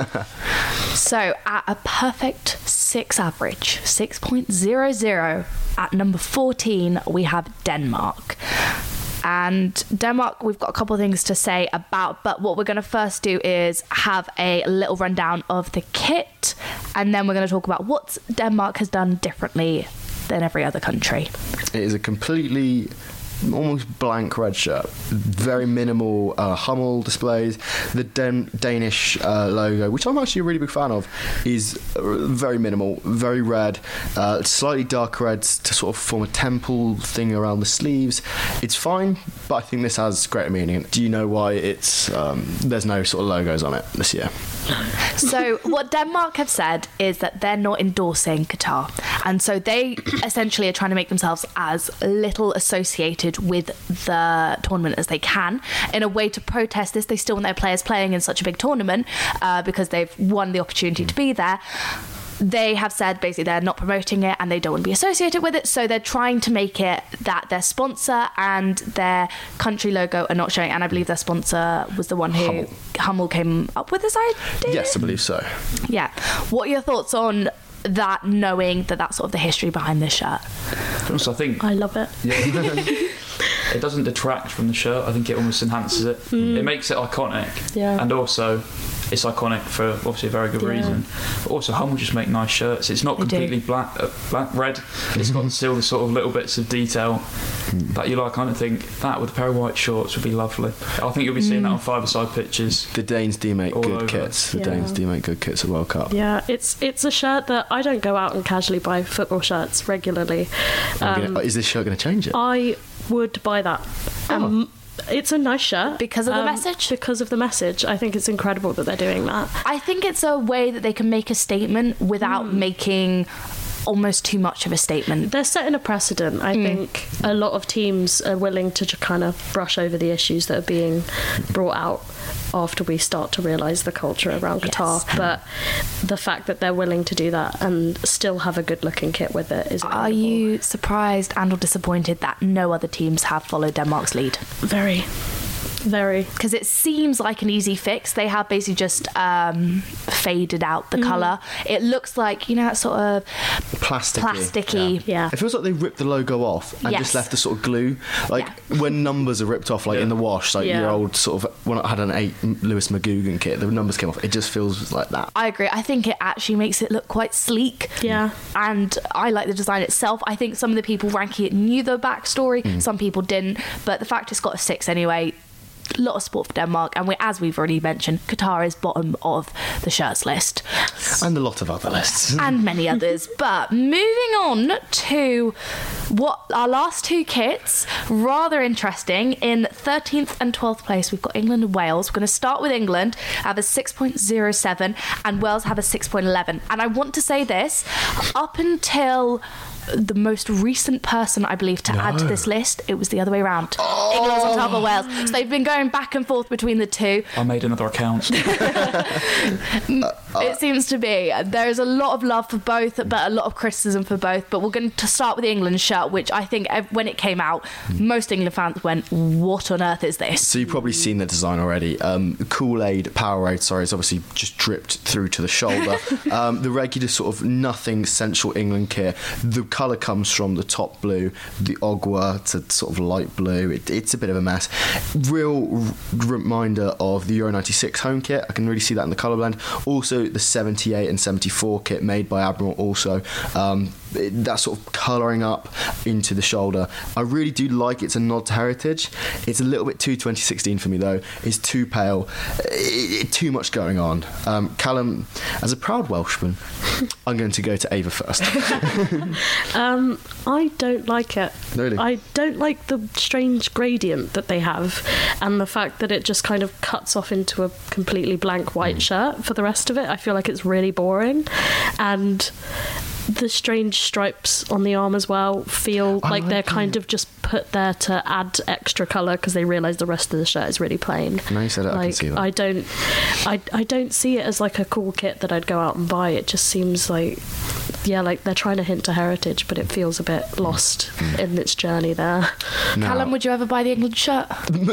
So at a perfect 6 average, 6.00, at number 14 we have Denmark. And Denmark, we've got a couple of things to say about, but what we're going to first do is have a little rundown of the kit, and then we're going to talk about what Denmark has done differently than every other country. It is a completely almost blank red shirt, very minimal Hummel displays. The Danish logo, which I'm actually a really big fan of, is very minimal, very red, slightly dark reds to sort of form a temple thing around the sleeves. It's fine, but I think this has greater meaning. Do you know why it's there's no sort of logos on it this year? So what Denmark have said is that they're not endorsing Qatar, and so they essentially are trying to make themselves as little associated with the tournament as they can, in a way to protest this. They still want their players playing in such a big tournament because they've won the opportunity to be there. They have said basically they're not promoting it and they don't want to be associated with it, so they're trying to make it that their sponsor and their country logo are not showing, and I believe their sponsor was the one who Hummel came up with this idea? Yes, I believe so. Yeah. What are your thoughts on that, knowing that that's sort of the history behind this shirt? Also, I think I love it. it doesn't detract from the shirt. I think it almost enhances it. It makes it iconic. Yeah. And also, it's iconic for obviously a very good reason. But also, Hummel just make nice shirts. It's not completely black, red. It's got still the sort of little bits of detail that you like. I kind of think that with a pair of white shorts would be lovely. I think you'll be seeing that on five-a-side pictures. The Danes do make good kits. The Danes do make good kits at World Cup. Yeah, it's a shirt that I don't go out and casually buy football shirts regularly. Is this shirt going to change it? I would buy that. It's a nice shirt. Because of the message? Because of the message. I think it's incredible that they're doing that. I think it's a way that they can make a statement without making almost too much of a statement. They're setting a precedent. I think a lot of teams are willing to kind of brush over the issues that are being brought out after we start to realise the culture around Qatar. But the fact that they're willing to do that and still have a good looking kit with it is incredible. Are you surprised and or disappointed that no other teams have followed Denmark's lead? Very. Because it seems like an easy fix. They have basically just faded out the colour. It looks like, that sort of plasticky. Yeah. It feels like they ripped the logo off and just left the sort of glue. When numbers are ripped off, in the wash, your old sort of, when I had an 8 Lewis McGugan kit, the numbers came off. It just feels like that. I agree. I think it actually makes it look quite sleek. Yeah. And I like the design itself. I think some of the people ranking it knew the backstory. Some people didn't. But the fact it's got a 6 anyway, a lot of support for Denmark, and as we've already mentioned, Qatar is bottom of the shirts list, and a lot of other lists, and many others. But moving on to what our last 2 kits, rather interesting. In 13th and 12th place, we've got England and Wales. We're going to start with England, have a 6.07, and Wales have a 6.11. And I want to say this: up until the most recent person, I believe, to add to this list, it was the other way around. England's on top of Wales. So they've been going back and forth between the two. I made another account. It seems to be. There's a lot of love for both, but a lot of criticism for both. But we're going to start with the England shirt, which I think when it came out, most England fans went, what on earth is this? So you've probably seen the design already. Kool-Aid, Powerade, is obviously just dripped through to the shoulder. The regular sort of nothing Central England kit. The colour comes from the top blue, the Ogwa to sort of light blue. It's a bit of a mess. Real reminder of the Euro 96 home kit. I can really see that in the colour blend. Also the 78 and 74 kit made by Admiral also. that sort of colouring up into the shoulder. I really do like it's a nod to heritage. It's a little bit too 2016 for me though. It's too pale, too much going on. Callum, as a proud Welshman, I'm going to go to Ava first. I don't like it. Really? I don't like the strange gradient that they have, and the fact that it just kind of cuts off into a completely blank white shirt for the rest of it. I feel like it's really boring, and the strange stripes on the arm as well feel like they're kind of just put there to add extra colour because they realise the rest of the shirt is really plain. Now you said it, I can see that. I don't see it as like a cool kit that I'd go out and buy. It just seems like, yeah, like they're trying to hint to heritage, but it feels a bit lost in its journey there. Now, Callum, would you ever buy the England shirt?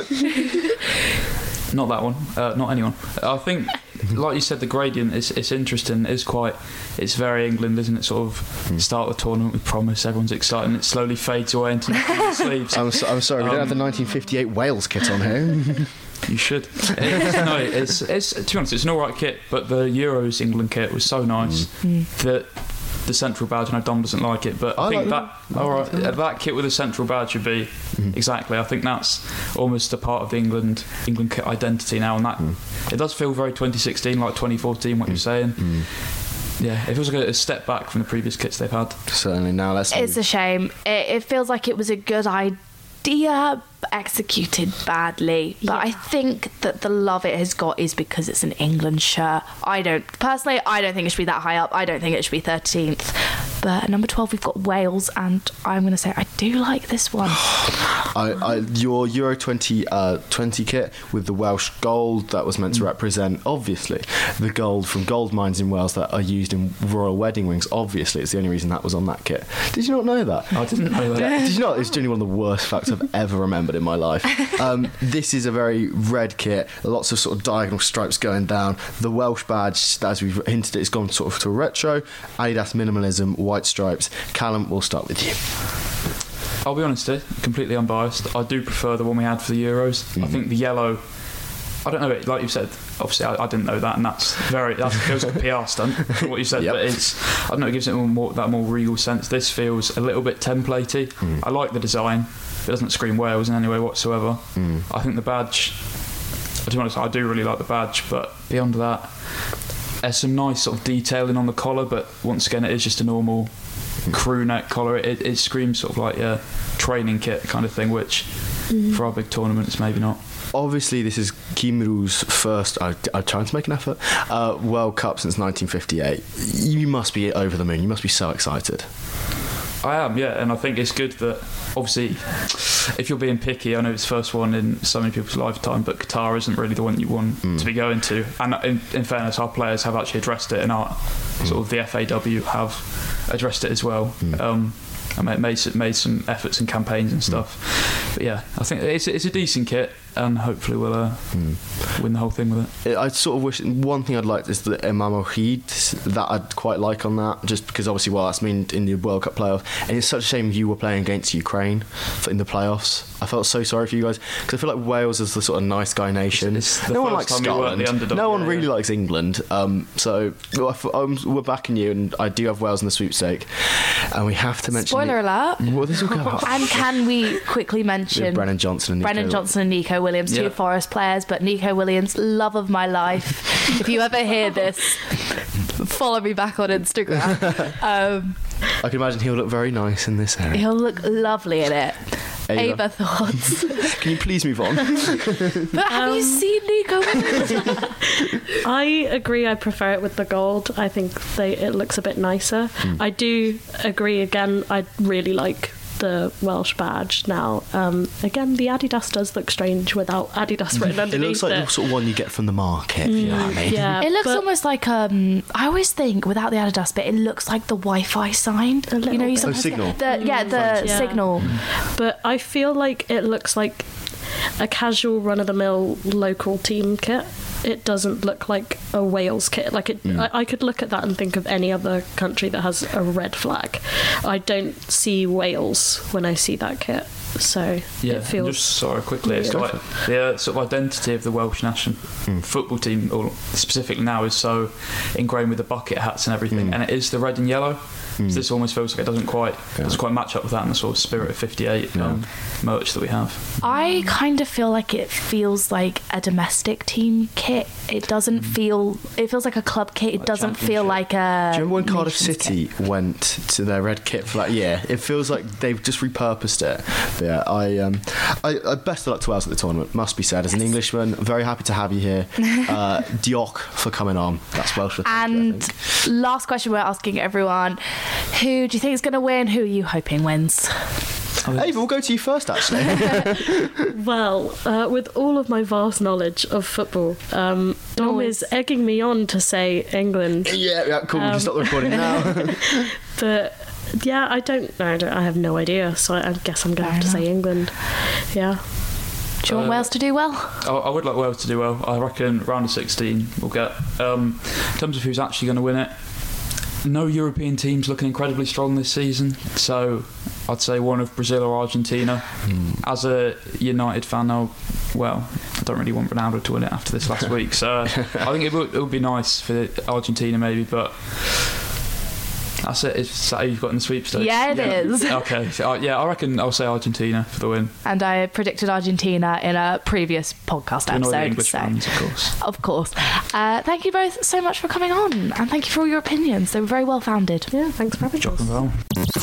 Not that one. Not anyone. I think, like you said, the gradient it's interesting. It's very England, isn't it? Sort of start the tournament with promise. Everyone's excited, and it slowly fades away into the sleeves. I'm sorry, we don't have the 1958 Wales kit on here. You should. It's to be honest, it's an alright kit, but the Euros England kit was so nice that the central badge, and Dom doesn't like it, but I think that kit with a central badge would be exactly. I think that's almost a part of the England kit identity now, and that it does feel very 2016, like 2014. What you're saying. Yeah, it feels like a step back from the previous kits they've had. Certainly. Now It's a shame. It feels like it was a good idea, executed badly, but I think that the love it has got is because it's an England shirt. I don't think it should be that high up. I don't think it should be 13th, but at number 12 we've got Wales, and I'm going to say I do like this one. Your Euro 2020 kit with the Welsh gold that was meant to represent, obviously, the gold from gold mines in Wales that are used in royal wedding rings. Obviously, it's the only reason that was on that kit. Did you not know that? I didn't know that. Did you not? It's genuinely one of the worst facts I've ever remembered in my life. This is a very red kit, lots of sort of diagonal stripes going down. The Welsh badge, as we've hinted at, has gone sort of to a retro. Adidas minimalism, white stripes. Callum, we'll start with you. I'll be honest here, completely unbiased. I do prefer the one we had for the Euros. I think the yellow, I don't know, like you said, obviously I didn't know that, and that feels like a PR stunt from what you said, but I don't know, it gives it that more regal sense. This feels a little bit templatey. I like the design. It doesn't scream Wales in any way whatsoever. I think the badge, to be honest, I do really like the badge, but beyond that, there's some nice sort of detailing on the collar, but once again, it is just a normal crew neck collar. It screams sort of like a training kit kind of thing, which for our big tournaments, maybe not. Obviously, this is Kimuru's first, I'm trying to make an effort, World Cup since 1958. You must be over the moon. You must be so excited. I am, yeah, and I think it's good that, obviously, if you're being picky, I know it's the first one in so many people's lifetime, but Qatar isn't really the one you want to be going to. And in fairness, our players have actually addressed it, and our sort of the FAW have addressed it as well. And made some efforts and campaigns and stuff. But yeah, I think it's a decent kit, and hopefully we'll win the whole thing with it. I sort of wish one thing I'd like is the Imam Ohid that I'd quite like on that, just because obviously that's mean in the World Cup playoff, and it's such a shame you were playing against Ukraine in the playoffs. I felt so sorry for you guys because I feel like Wales is the sort of nice guy nation. No one likes Scotland. No one really likes England. So we're backing you, and I do have Wales in the sweepstake, and we have to mention. Spoiler alert! Well, this will go up. And can we quickly mention Brennan Johnson and Nico Williams, two Forest players, but Nico Williams, love of my life. If you ever hear this, follow me back on Instagram. I can imagine he'll look very nice in this area. He'll look lovely in it. Ava thoughts. Can you please move on? But have you seen Nico Williams? I agree. I prefer it with the gold. I think it looks a bit nicer. I do agree. Again, I really like the Welsh badge now. Again, the Adidas does look strange without Adidas written underneath it. Looks like the sort of one you get from the market, you know what I mean? Yeah, it looks almost like I always think without the Adidas bit, it looks like the Wi-Fi sign. You know, Signal. The Signal. But I feel like it looks like a casual run-of-the-mill local team kit. It doesn't look like a Wales kit. Like I could look at that and think of any other country that has a red flag. I don't see Wales when I see that kit. So it feels. Just sorry, quickly. It's like the sort of identity of the Welsh national football team, or specifically now, is so ingrained with the bucket hats and everything, and it is the red and yellow. So this almost feels like it doesn't quite match up with that and the sort of spirit of 58 merch that we have. I kind of feel like it feels like a domestic team kit. It doesn't feel. It feels like a club kit. It doesn't feel like a. Do you remember when Cardiff Nations City went to their red kit for that year? It feels like they've just repurposed it. But yeah, I best of luck to Wales at the tournament. Must be said, as an Englishman, very happy to have you here. Diolch for coming on. That's Welsh for thank you, I And think. last question we're asking everyone: who do you think is going to win? Who are you hoping wins? Ava, we'll go to you first, actually. Well, with all of my vast knowledge of football, Dom is egging me on to say England. yeah, cool. We can stop the recording now. But yeah, I don't know. I have no idea. So I guess I'm going to have to say England. Yeah. Do you want Wales to do well? I would like Wales to do well. I reckon round of 16 we'll get. In terms of who's actually going to win it, no European team's looking incredibly strong this season, so I'd say one of Brazil or Argentina. As a United fan, I don't really want Ronaldo to win it after this last week, so I think it would be nice for Argentina maybe, but that's it. Is that who you've got in the sweepstakes? Yeah, it is. Okay, so, I reckon I'll say Argentina for the win. And I predicted Argentina in a previous podcast To annoy the episode. English fans, of course. Of course. Thank you both so much for coming on, and thank you for all your opinions. They were very well founded. Yeah, thanks for having Jock and us. roll.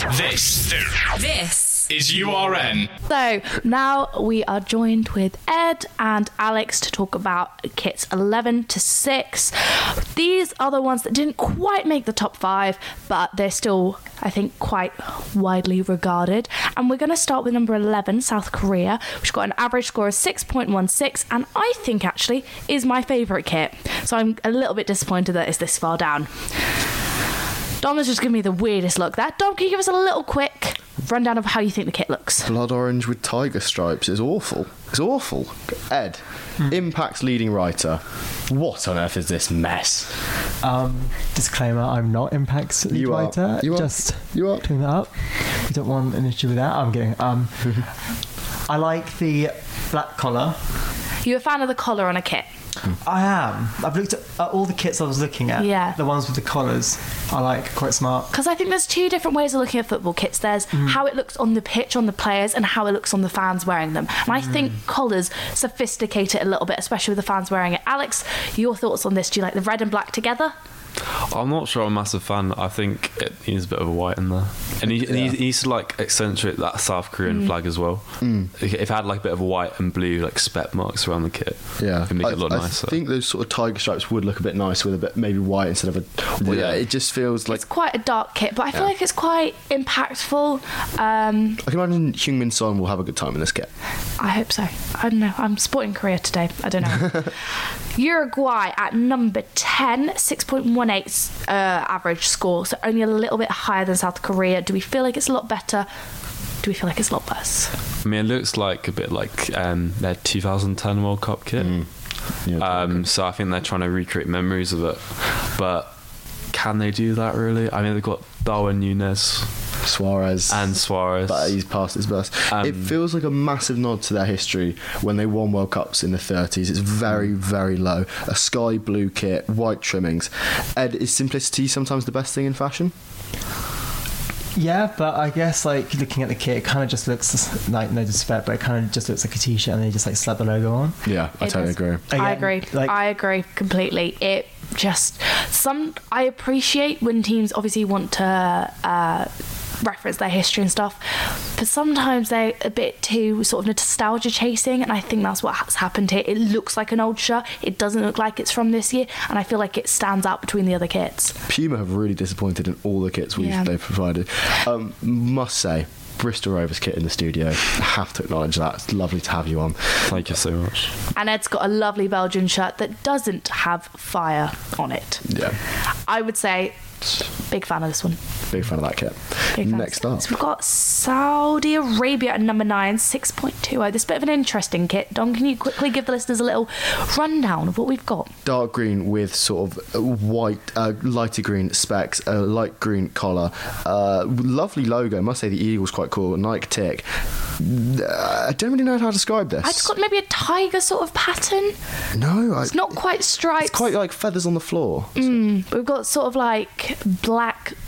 This is URN. So now we are joined with Ed and Alex to talk about kits 11 to 6. These are the ones that didn't quite make the top 5, but they're still, I think, quite widely regarded. And we're going to start with number 11, South Korea, which got an average score of 6.16, and I think actually is my favourite kit. So I'm a little bit disappointed that it's this far down. Dom has just given me the weirdest look there. Dom, can you give us a little quick rundown of how you think the kit looks? Blood orange with tiger stripes is awful. It's awful. Ed, Impact's leading writer. What on earth is this mess? Disclaimer, I'm not Impact's lead writer. You are. Just You are. clean that up. We don't want an issue with that. I'm kidding. I like the black collar. You a fan of the collar on a kit? I am. I've looked at all the kits I was looking at. Yeah. The ones with the collars I like, quite smart. Because I think there's two different ways of looking at football kits. There's how it looks on the pitch, on the players, and how it looks on the fans wearing them. And I think collars sophisticate it a little bit, especially with the fans wearing it. Alex, your thoughts on this? Do you like the red and black together? I'm not sure I'm a massive fan. I think it needs a bit of a white in there. And he needs to like accentuate that South Korean flag as well. If it had like a bit of white and blue like spec marks around the kit, Yeah, it could make it a lot nicer. I think those sort of tiger stripes would look a bit nicer with a bit maybe white instead of a. Well, yeah, it just feels like It's quite a dark kit, but I feel like it's quite impactful. I can imagine Heung-min Son will have a good time in this kit. I hope so. I don't know. I'm supporting Korea today. I don't know. Uruguay at number 10, 6.18 average score, so only a little bit higher than South Korea. Do we feel like it's a lot better? Do we feel like it's a lot worse? I mean, it looks like a bit like their 2010 World Cup kit. So I think they're trying to recreate memories of it. But can they do that really? I mean, they've got Darwin Núñez, Suarez, but he's past his best. It feels like a massive nod to their history when they won World Cups in the 30s. It's very, very low. A sky blue kit, white trimmings. Ed, is simplicity sometimes the best thing in fashion? Yeah, but I guess like looking at the kit, it kind of just looks like, no disrespect, but it kind of just looks like a t-shirt and they just like slap the logo on. Yeah, I totally agree. I agree. I agree completely. It just I appreciate when teams obviously want to reference their history and stuff, but sometimes they're a bit too sort of nostalgia chasing, and I think that's what has happened here. It looks like an old shirt, it doesn't look like it's from this year, and I feel like it stands out between the other kits. Puma have really disappointed in all the kits they've provided. Must say, Bristol Rovers kit in the studio. I have to acknowledge that. It's lovely to have you on. Thank you so much. And Ed's got a lovely Belgian shirt that doesn't have fire on it. Yeah. I would say big fan of this one. Big fan of that kit. Next up. So we've got Saudi Arabia at number 9, 6.20. This is a bit of an interesting kit. Don, can you quickly give the listeners a little rundown of what we've got? Dark green with sort of white, lighter green specs, a light green collar. Lovely logo. I must say the eagle's quite cool. Nike tick. I don't really know how to describe this. I just got maybe a tiger sort of pattern. No. It's not quite stripes. It's quite like feathers on the floor. We've got sort of like black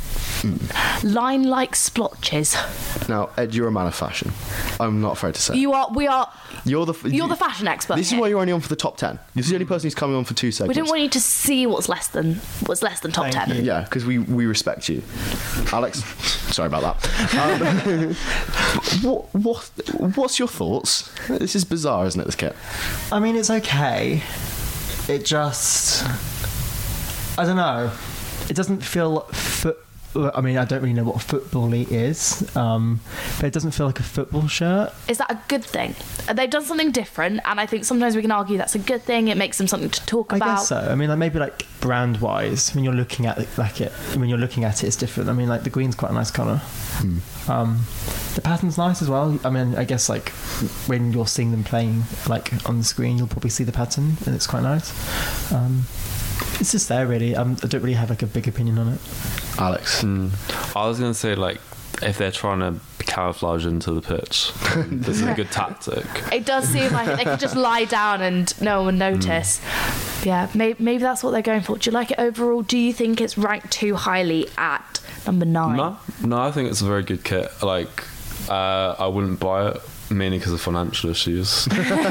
Line-like splotches. Now, Ed, you're a man of fashion. I'm not afraid to say. You are. We are. You're the fashion expert. This is why you're only on for the top 10. This is the only person who's coming on for 2 seconds. We don't want you to see what's less than top 10. Yeah, because we respect you, Alex. Sorry about that. What's your thoughts? This is bizarre, isn't it? This kit. I mean, it's okay. It just, I don't know. It doesn't feel I mean, I don't really know what football-y is, but it doesn't feel like a football shirt. Is that a good thing? They've done something different, and I think sometimes we can argue that's a good thing. It makes them something to talk about. I guess so. I mean, like maybe like brand-wise, when you're looking at it's different. I mean, like the green's quite a nice colour. The pattern's nice as well. I mean, I guess like when you're seeing them playing like on the screen, you'll probably see the pattern, and it's quite nice. It's just there, really. I don't really have like a big opinion on it. Alex, I was going to say, like, if they're trying to camouflage into the pitch, this is a good tactic. It does seem like they could just lie down and no one would notice. Yeah, maybe that's what they're going for. Do you like it overall? Do you think it's ranked too highly at number 9? No, I think it's a very good kit. Like, I wouldn't buy it. Mainly because of financial issues.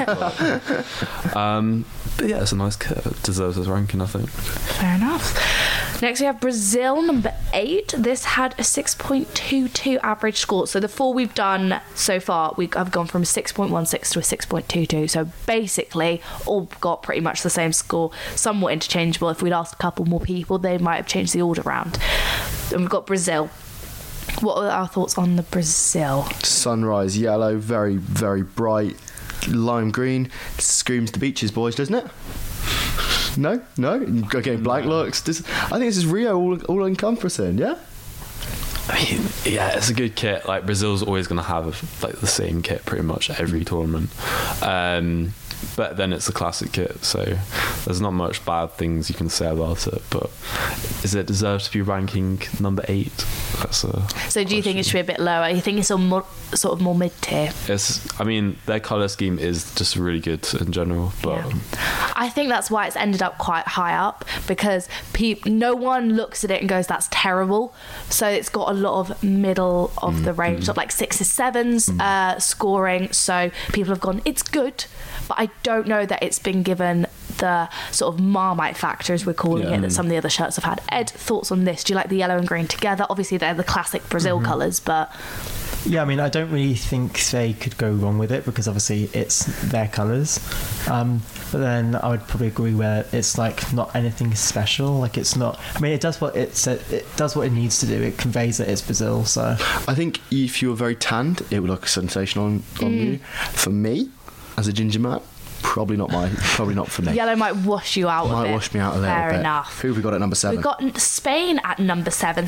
But yeah, it's a nice kit. It deserves its ranking, I think. Fair enough. Next we have Brazil, number 8. This had a 6.22 average score. So the 4 we've done so far, I've gone from a 6.16 to a 6.22. So basically, all got pretty much the same score. Somewhat interchangeable. If we'd asked a couple more people, they might have changed the order around. And we've got Brazil. What are our thoughts on the Brazil? Sunrise yellow, very, very bright. Lime green. Screams the beaches, boys, doesn't it? No? Okay, blank looks. I think this is Rio all encompassing, yeah? I mean, yeah, it's a good kit. Like, Brazil's always going to have like the same kit pretty much every tournament. But then it's a classic kit, so there's not much bad things you can say about it. But is it deserved to be ranking number 8? So do you think it should be a bit lower? You think it's sort of more mid-tier? I mean, their colour scheme is just really good in general. But yeah. I think that's why it's ended up quite high up, because no one looks at it and goes, that's terrible. So it's got a lot of middle of the range, sort of like 6s, 7s scoring. So people have gone, it's good, but I don't know that it's been given the sort of Marmite factor, as we're calling it, that some of the other shirts have had. Ed, thoughts on this? Do you like the yellow and green together? Obviously they're the classic Brazil colours, but yeah, I mean, I don't really think they could go wrong with it, because obviously it's their colours, but then I would probably agree where it's like not anything special. Like, it's not, I mean, it does what it does what it needs to do. It conveys that it's Brazil. So I think if you were very tanned, it would look a sensation on you. For me, as a ginger man, probably not for me. Yellow might wash you out a bit. Might wash me out a little bit. Fair enough. Who have we got at number 7? We've got Spain at number 7,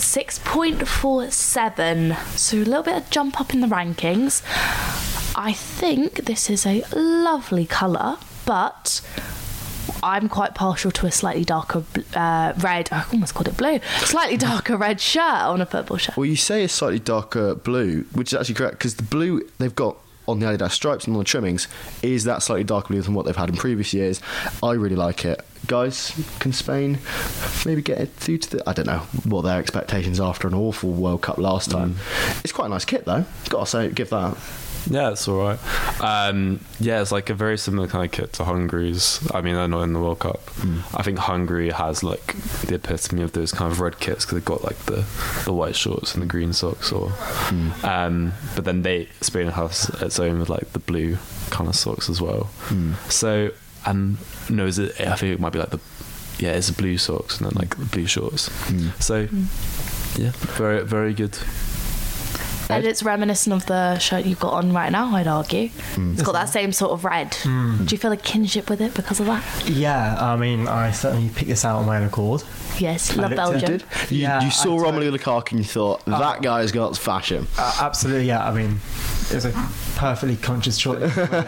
6.47. So a little bit of jump up in the rankings. I think this is a lovely colour, but I'm quite partial to a slightly darker red. I almost called it blue. Slightly darker red shirt on a purple shirt. Well, you say a slightly darker blue, which is actually correct, because the blue they've got on the Adidas stripes and on the trimmings is that slightly darker blue than what they've had in previous years. I really like it. Guys, can Spain maybe get it through to I don't know what their expectations are after an awful World Cup last time. It's quite a nice kit though, gotta say, give that. Yeah, it's alright. Yeah, it's like a very similar kind of kit to Hungary's. I mean, they're not in the World Cup. I think Hungary has like the epitome of those kind of red kits, because they've got like the white shorts and the green socks, but then Spain has its own with like the blue kind of socks as well. So, no, is it? I think it might be like it's the blue socks and then like the blue shorts. So, yeah, very, very good. And it's reminiscent of the shirt you've got on right now, I'd argue. It's got that same sort of red. Do you feel a kinship with it because of that? Yeah, I mean, I certainly picked this out on my own accord. Yes, love Belgium. You saw Romelu Lukaku and you thought, that guy's got fashion. Absolutely, yeah. I mean, it was a perfectly conscious choice.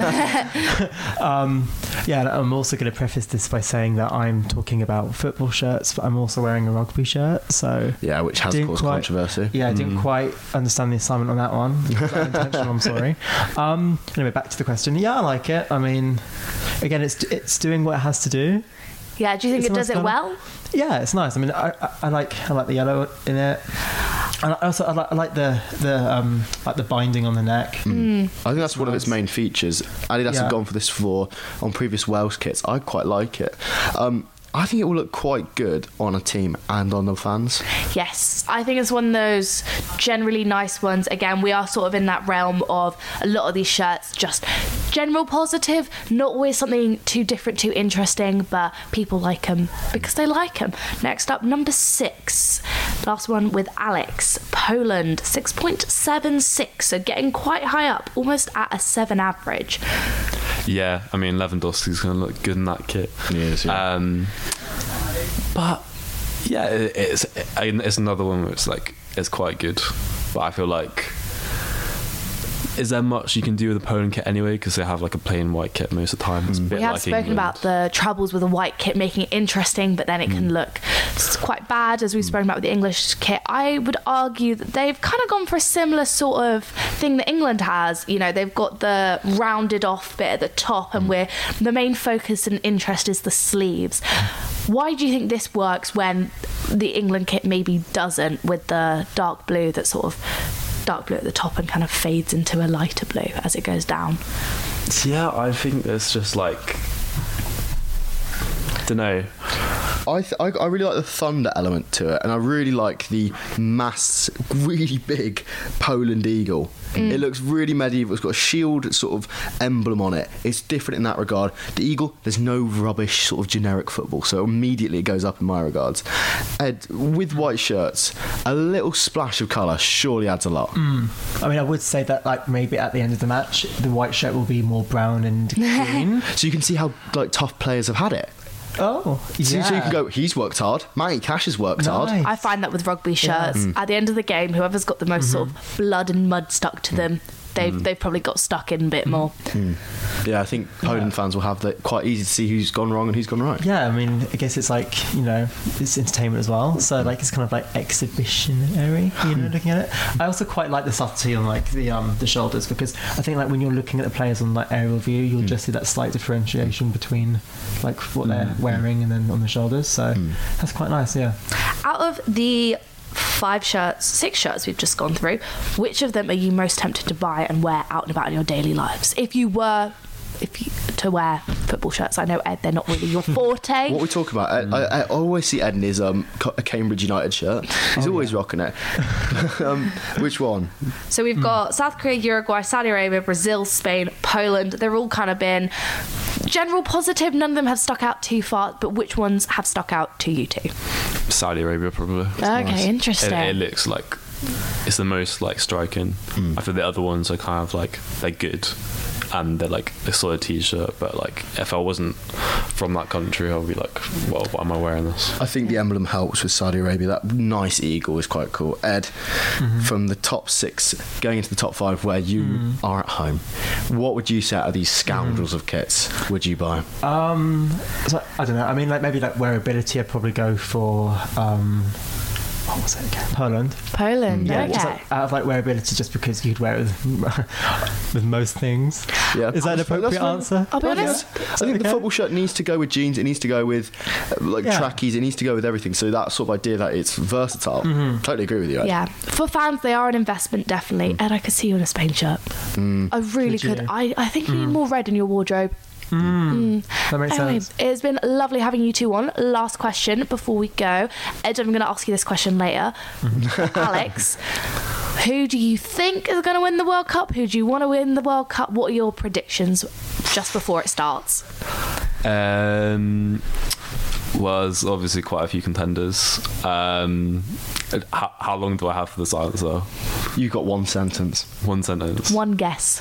Yeah, and I'm also going to preface this by saying that I'm talking about football shirts, but I'm also wearing a rugby shirt, so... Yeah, which has caused controversy. Yeah, I didn't quite understand the assignment on that one. It was unintentional, I'm sorry. Anyway, back to the question. Yeah, I like it. I mean, again, it's doing what it has to do. Yeah, do you think it does it well? Yeah, it's nice. I mean, I like the yellow in it. And I like the binding on the neck. I think that's one of its main features. Adidas have gone for this on previous Wales kits. I quite like it. I think it will look quite good on a team and on the fans. Yes, I think it's one of those generally nice ones. Again, we are sort of in that realm of a lot of these shirts just general positive, not always something too different, too interesting, but people like them because they like them. Next up, number 6. Last one with Alex. Poland, 6.76, so getting quite high up, almost at a 7 average. Yeah, I mean, Lewandowski's going to look good in that kit. Yes, yeah. But yeah, it's another one where it's quite good. But I feel like, is there much you can do with the Poland kit anyway? Because they have like a plain white kit most of the time. It's a bit we have like spoken England. about the troubles with a white kit making it interesting, but then it can look quite bad, as we've spoken about with the English kit. I would argue that they've kind of gone for a similar sort of thing that England has. You know, they've got the rounded off bit at the top, and where the main focus and interest is the sleeves. Why do you think this works when the England kit maybe doesn't, with the dark blue that sort of dark blue at the top and kind of fades into a lighter blue as it goes down? Yeah, I think it's just like, I don't know. I really like the thunder element to it, and I really like the mass, really big Poland eagle. It looks really medieval. It's got a shield sort of emblem on it. It's different in that regard. The eagle, there's no rubbish sort of generic football, so immediately it goes up in my regards. Ed, with white shirts, a little splash of colour surely adds a lot. I mean, I would say that like maybe at the end of the match, the white shirt will be more brown and green. So you can see how like tough players have had it. Oh, yeah. So you can go, he's worked hard. Matty Cash has worked hard. I find that with rugby shirts, at the end of the game, whoever's got the most sort of blood and mud stuck to them, they've probably got stuck in a bit more. Yeah, I think Poland fans will have that quite easy to see who's gone wrong and who's gone right. Yeah, I mean, I guess it's like, you know, it's entertainment as well. So like it's kind of like exhibitionary, you know, looking at it. I also quite like the subtlety on like the shoulders, because I think like when you're looking at the players on like aerial view, you'll just see that slight differentiation between like what they're wearing and then on the shoulders. So that's quite nice, yeah. Out of the 6 shirts we've just gone through, which of them are you most tempted to buy and wear out and about in your daily lives? If you to wear football shirts, I know, Ed, they're not really your forte. What we talk about, I always see Ed in his a Cambridge United shirt. He's always rocking it. Which one? So we've got South Korea, Uruguay, Saudi Arabia, Brazil, Spain, Poland. They're all kind of been general positive. None of them have stuck out too far, but which ones have stuck out to you two? Saudi Arabia, probably. Okay, interesting. It looks like it's the most like striking. I feel the other ones are kind of like, they're good and they're like a solid t-shirt, but like if I wasn't from that country, I would be like, well, why am I wearing this? I think the emblem helps with Saudi Arabia. That nice eagle is quite cool. Ed, from the top 6 going into the top 5 where you are at home, what would you say out of these scoundrels of kits would you buy? So, I don't know. I mean, like maybe like wearability, I'd probably go for what was it again? Poland. Yeah, just like, out of like wearability, just because you'd wear it with most things. Yeah, is that an appropriate answer? I'll be honest. I think the football shirt needs to go with jeans. It needs to go with trackies. It needs to go with everything. So that sort of idea that it's versatile. Totally agree with you, Ed. Yeah, for fans, they are an investment, definitely. And I could see you in a Spain shirt. I really could. I think you need more red in your wardrobe. That makes sense. It's been lovely having you two on. Last question before we go. Ed, I'm going to ask you this question later. Alex, who do you think is going to win the World Cup? Who do you want to win the World Cup? What are your predictions just before it starts? Was obviously quite a few contenders. How long do I have for this answer? You've got one sentence. One sentence. One guess.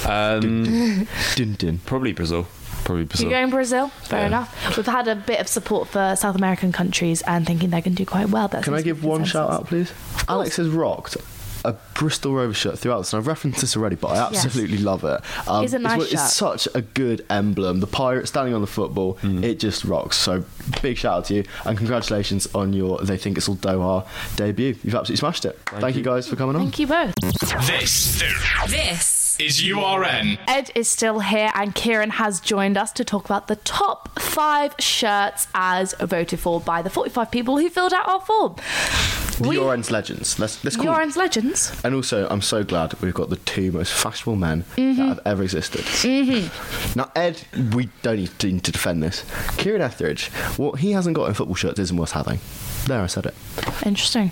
Probably Brazil. You're going Brazil? Fair enough. We've had a bit of support for South American countries and thinking they can do quite well. Can I give one shout out, please? Alex has rocked a Bristol Rovers shirt throughout this, and I've referenced this already, but I absolutely love it. It's a nice shirt. It's such a good emblem. The pirate standing on the football, it just rocks. So big shout out to you, and congratulations on your They Think It's All Doha debut. You've absolutely smashed it. Thank you guys for coming on. Thank you both. This is URN. Ed is still here and Kieran has joined us to talk about the top 5 shirts as voted for by the 45 people who filled out our form. URN's legends. Let's call URN's legends. And also, I'm so glad we've got the 2 most fashionable men that have ever existed. Now, Ed, we don't need to defend this. Kieran Etheridge, what he hasn't got in football shirts isn't worth having. There, I said it. Interesting.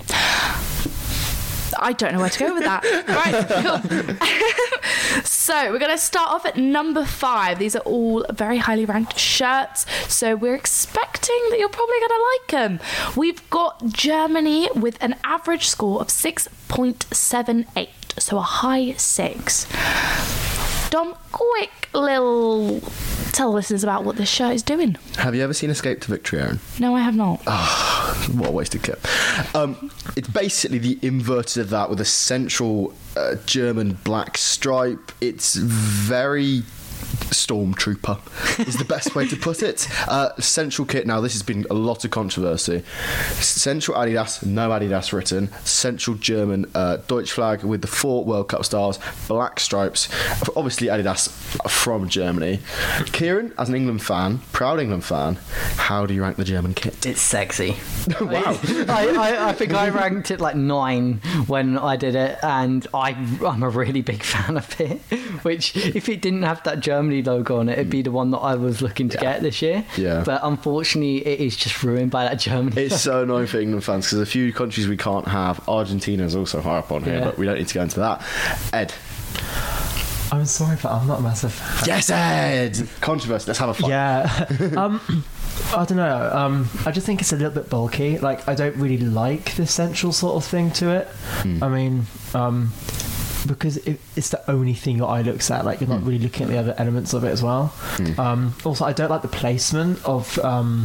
I don't know where to go with that. Right, cool. So we're going to start off at number 5. These are all very highly ranked shirts, so we're expecting that you're probably going to like them. We've got Germany with an average score of 6.78, so a high 6. Dom, quick little tell listeners about what this shirt is doing. Have you ever seen Escape to Victory, Aaron? No, I have not. Oh, what a wasted kit. It's basically the inverted of that with a central German black stripe. It's very Stormtrooper is the best way to put it. Central kit, now this has been a lot of controversy. Central Adidas, no Adidas written. Central German Deutsch flag with the 4 World Cup stars, black stripes, obviously Adidas from Germany. Kieran, as an England fan, proud England fan, how do you rank the German kit? It's sexy. Wow. I think I ranked it like 9 when I did it, and I'm a really big fan of it, which if it didn't have that Germany logo on it, it'd be the one that I was looking to get this year. Yeah. But unfortunately, it is just ruined by that Germany. It's so annoying for England fans because there's a few countries we can't have. Argentina is also high up on here, but we don't need to go into that. Ed. I'm sorry, but I'm not a massive fan. Yes, Ed! Controversy, let's have a fight. Yeah. I don't know. I just think it's a little bit bulky. Like, I don't really like the central sort of thing to it. I mean, because it's the only thing your eye looks at. Like, you're not really looking at the other elements of it as well. Also, I don't like the placement of.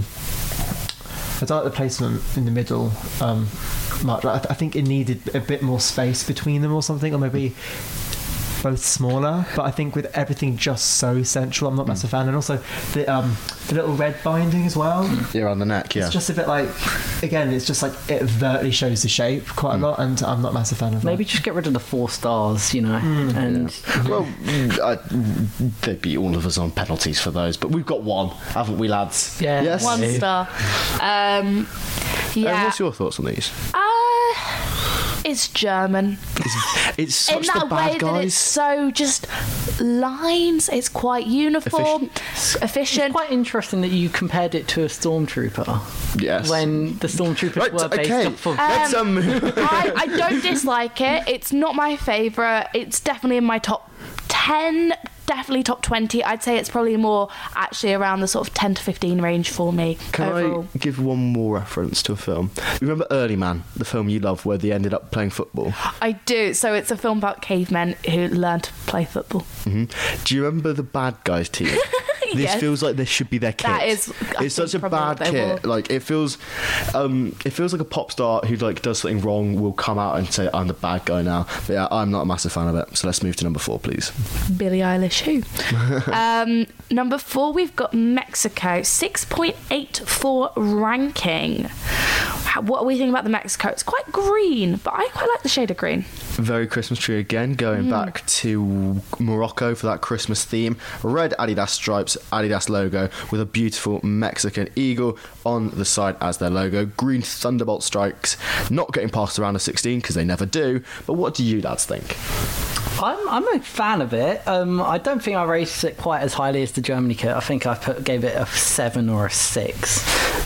I don't like the placement in the middle. Much. I think it needed a bit more space between them or something, or maybe both smaller. But I think with everything just so central, I'm not massive fan. And also the little red binding as well. Yeah, on the neck. Yeah, it's just a bit like, again, it's just like it overtly shows the shape quite a lot, and I'm not a massive fan of that. Maybe just get rid of the 4 stars, you know. And well, they'd be all of us on penalties for those, but we've got 1, haven't we, lads? Yeah, yes. 1 star. Yeah. What's your thoughts on these? It's German. It's such in that the bad way guys. that it's so just lines. It's quite uniform, efficient. It's quite interesting that you compared it to a Stormtrooper. Yes. When the Stormtroopers were based off of. I don't dislike it. It's not my favourite. It's definitely in my top 10. Definitely top 20. I'd say it's probably more actually around the sort of 10 to 15 range for me. Can overall. I give one more reference to a film? You remember Early Man, the film you love, where they ended up playing football? I do. So it's a film about cavemen who learn to play football. Do you remember the bad guys team? This Yes. feels like this should be their kit. That is, it's such a bad kit. Like it feels like a pop star who like does something wrong will come out and say, "I'm the bad guy now." But yeah, I'm not a massive fan of it. So let's move to number 4, please. Billie Eilish who? Number 4, we've got Mexico, 6.84 ranking. What are we thinking about the Mexico? It's quite green, but I quite like the shade of green. Very Christmas tree again, going back to Morocco for that Christmas theme. Red Adidas stripes, Adidas logo with a beautiful Mexican eagle on the side as their logo. Green Thunderbolt strikes, not getting past the round of 16 because they never do. But what do you lads think? I'm a fan of it. I don't think I rated it quite as highly as the Germany kit. I think I gave it a 7 or a 6.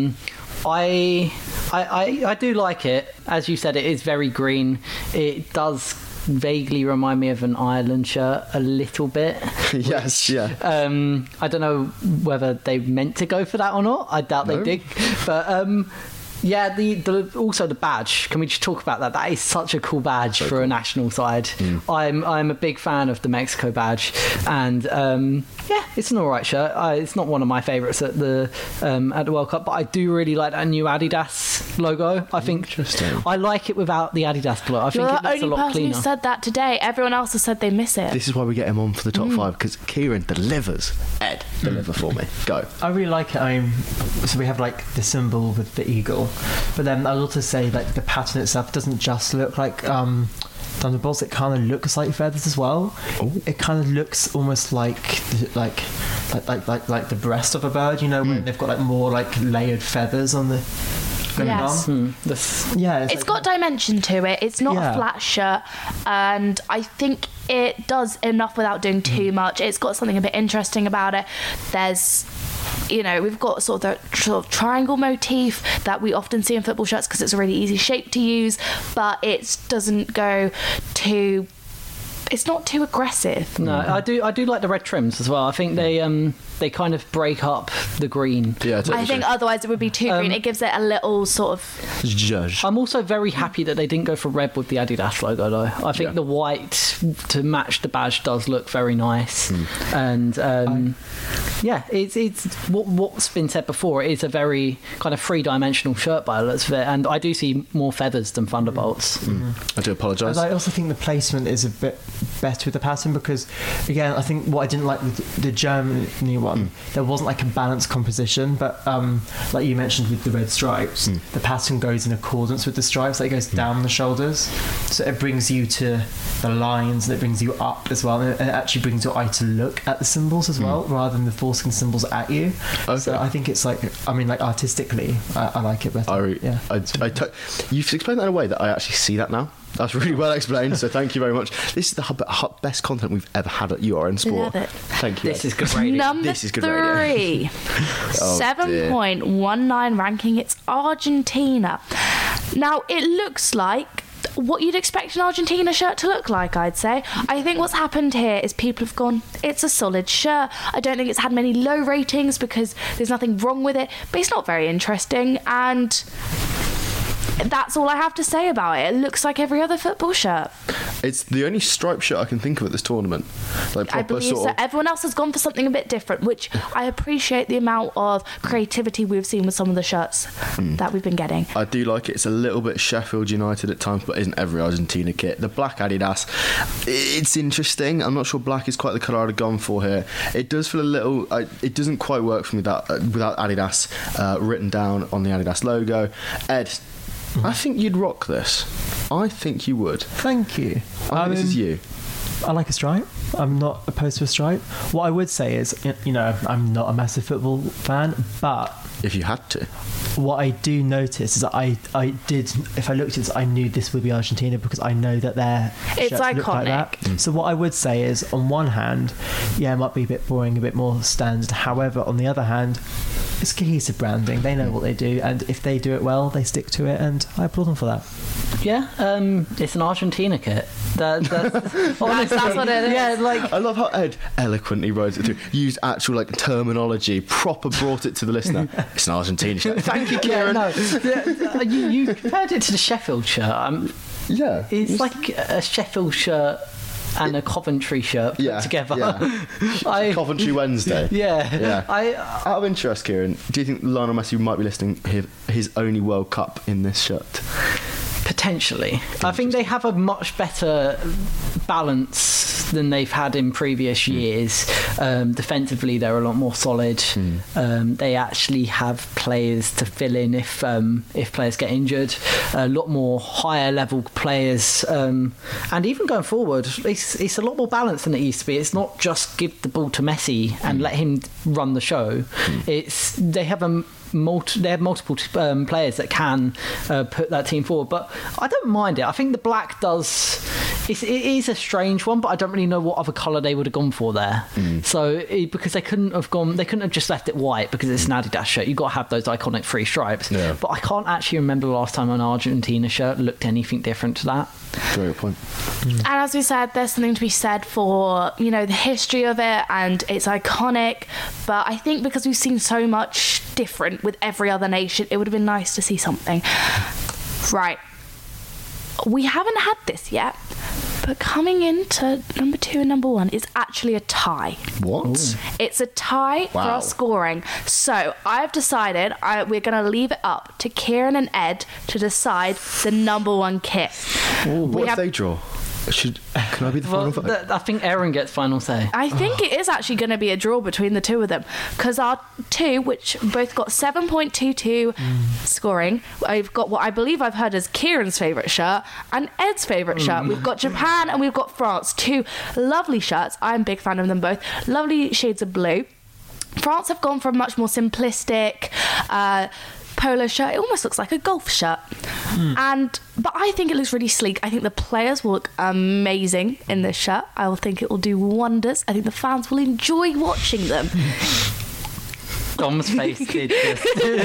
I do like it. As you said, it is very green. It does vaguely remind me of an Ireland shirt a little bit. Yes, yeah. I don't know whether they meant to go for that or not. I doubt they did. But yeah, also the badge. Can we just talk about that? That is such a cool badge for a national side. I'm a big fan of the Mexico badge, and yeah, it's an alright shirt. It's not one of my favourites at the World Cup, but I do really like that new Adidas logo. I think I like it without the Adidas glow. I think it looks a lot cleaner. You're the only person who said that today. Everyone else has said they miss it. This is why we get him on for the top 5, because Kieran delivers. Ed, deliver for me. Go. I really like it. So we have like the symbol with the eagle, but then I'll also say like the pattern itself doesn't just look like Thunderbolts, it kind of looks like feathers as well. Ooh. It kind of looks almost like the breast of a bird, when they've got like more like layered feathers on the Yes. It's got dimension to it. It's not a flat shirt, and I think it does enough without doing too much. It's got something a bit interesting about it. There's, we've got sort of the triangle motif that we often see in football shirts because it's a really easy shape to use, but it doesn't go too. It's not too aggressive. No, I do like the red trims as well. I think they kind of break up the green. Yeah, I think otherwise it would be too green. It gives it a little sort of judge. I'm also very happy that they didn't go for red with the Adidas logo though. I think the white to match the badge does look very nice. And it's what's been said before. It is a very kind of three-dimensional shirt by the looks of it, and I do see more feathers than Thunderbolts. I do apologise. I also think the placement is a bit better with the pattern because, again, I think what I didn't like with the Germany one, there wasn't like a balanced composition, but like you mentioned with the red stripes, the pattern goes in accordance with the stripes. Like it goes down the shoulders, so it brings you to the lines and it brings you up as well, and it actually brings your eye to look at the symbols as well, rather than the forcing symbols at you. Okay. So I think it's like artistically, I like it better. You've explained that in a way that I actually see that now. That's really well explained, so thank you very much. This is the best content we've ever had at URN Sport. Love it. Thank you. This is good radio. Number 3, 7.19 ranking. It's Argentina. Now, it looks like what you'd expect an Argentina shirt to look like, I'd say. I think what's happened here is people have gone, it's a solid shirt. I don't think it's had many low ratings because there's nothing wrong with it, but it's not very interesting, and that's all I have to say about it. It looks like every other football shirt. It's the only striped shirt I can think of at this tournament. Like I believe so. Everyone else has gone for something a bit different, which I appreciate the amount of creativity we've seen with some of the shirts that we've been getting. I do like it. It's a little bit Sheffield United at times, but isn't every Argentina kit. The black Adidas, it's interesting. I'm not sure black is quite the colour I'd have gone for here. It does feel a little... it doesn't quite work for me without Adidas written down on the Adidas logo. Ed, I think you'd rock this. I think you would. Thank you. I think this is you. I like a stripe. I'm not opposed to a stripe. What I would say is, I'm not a massive football fan, but if you had to, what I do notice is that I did. If I looked at this, I knew this would be Argentina because I know that their shirts look like that. So what I would say is, on one hand, it might be a bit boring, a bit more standard. However, on the other hand, it's cohesive branding. They know what they do, and if they do it well, they stick to it, and I applaud them for that. Yeah, it's an Argentina kit. That's what it is. Yeah, like I love how Ed eloquently wrote it through. Used actual terminology, proper brought it to the listener. It's an Argentina shirt. Thank you, Kieran. You compared it to the Sheffield shirt. It's like a Sheffield shirt and a Coventry shirt put together. Yeah. Coventry Wednesday. Yeah. Out of interest, Kieran, do you think Lionel Messi might be listing his only World Cup in this shirt? Potentially. I think they have a much better balance than they've had in previous years. Defensively, they're a lot more solid. They actually have players to fill in if players get injured. A lot more higher level players, and even going forward, it's a lot more balanced than it used to be. It's not just give the ball to Messi and let him run the show. They have multiple players that can put that team forward, but I don't mind it. I think the black does. It is a strange one, but I don't really know what other colour they would have gone for there. So because they couldn't have just left it white because it's an Adidas shirt. You've got to have those iconic 3 stripes. Yeah. But I can't actually remember the last time an Argentina shirt looked anything different to that. Very good point. And as we said, there's something to be said for the history of it, and it's iconic. But I think because we've seen so much different with every other nation, it would have been nice to see something. Right. We haven't had this yet, but coming into number 2 and number 1 is actually a tie. What? Ooh. It's a tie for our scoring. So I've decided we're going to leave it up to Kieran and Ed to decide the number 1 kit. What if they draw? Can I be the final vote? I think Erin gets final say. I think it is actually going to be a draw between the two of them, because our two, which both got 7.22 scoring, I've got what I believe I've heard as Kieran's favourite shirt and Ed's favourite shirt. We've got Japan and we've got France. Two lovely shirts. I'm a big fan of them both. Lovely shades of blue. France have gone for a much more simplistic polo shirt. It almost looks like a golf shirt. But I think it looks really sleek. I think the players will look amazing in this shirt. I think it will do wonders. I think the fans will enjoy watching them. Dom's face did just...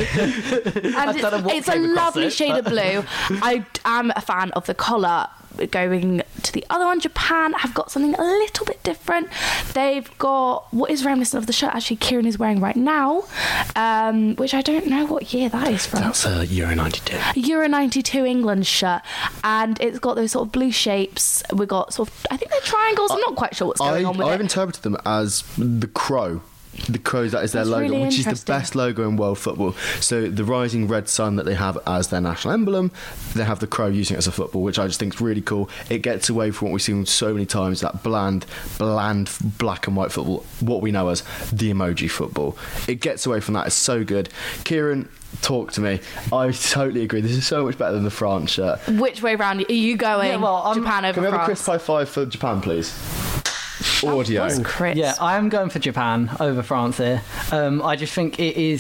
And it's a lovely shade of blue. I am a fan of the collar. Going to the other one, Japan have got something a little bit different. They've got what is reminiscent of the shirt actually Kieran is wearing right now, which I don't know what year that is from. That's Euro 92. Euro 92 England shirt, and it's got those sort of blue shapes. We've got sort of, I think they're triangles. I'm not quite sure what's going on with I've it. interpreted them as the crow. The crows, that is their That's logo, really which is the interesting. best logo in world football. So the rising red sun that they have as their national emblem, they have the crow using it as a football, which I just think is really cool. It gets away from what we've seen so many times, that bland black and white football, what we know as the emoji football. It gets away from that. It's so good. Kieran, talk to me. I totally agree. This is so much better than the France shirt. Which way round are you going? Japan over Can we have a France? crisp high five for Japan, please? Audio. That was crisp. Yeah, I am going for Japan over France here. I just think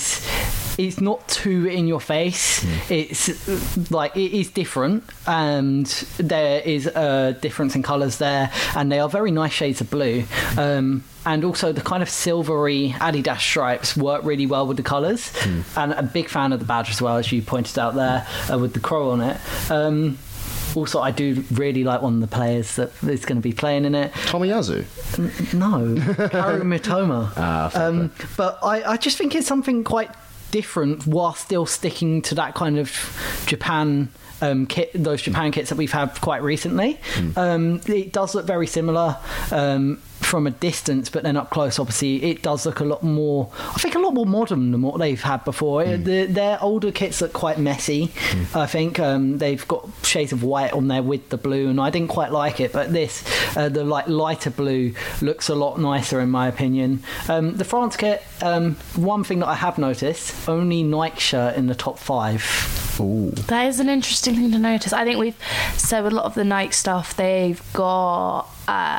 it's not too in your face. It's like, it is different, and there is a difference in colours there, and they are very nice shades of blue. And also the kind of silvery Adidas stripes work really well with the colours. And a big fan of the badge as well, as you pointed out there, with the crow on it. Also, I do really like one of the players that is going to be playing in it. Tomiyasu? No, Haru Mitoma. But I just think it's something quite different while still sticking to that kind of Japan kit, those Japan kits that we've had quite recently. It does look very similar from a distance, but then up close, obviously, it does look a lot more modern than what they've had before. Their older kits look quite messy. I think they've got shades of white on there with the blue, and I didn't quite like it, but this, the lighter blue, looks a lot nicer in my opinion. The France kit, one thing that I have noticed, only Nike shirt in the top 5. Ooh. That is an interesting thing to notice. I think with a lot of the Nike stuff, they've got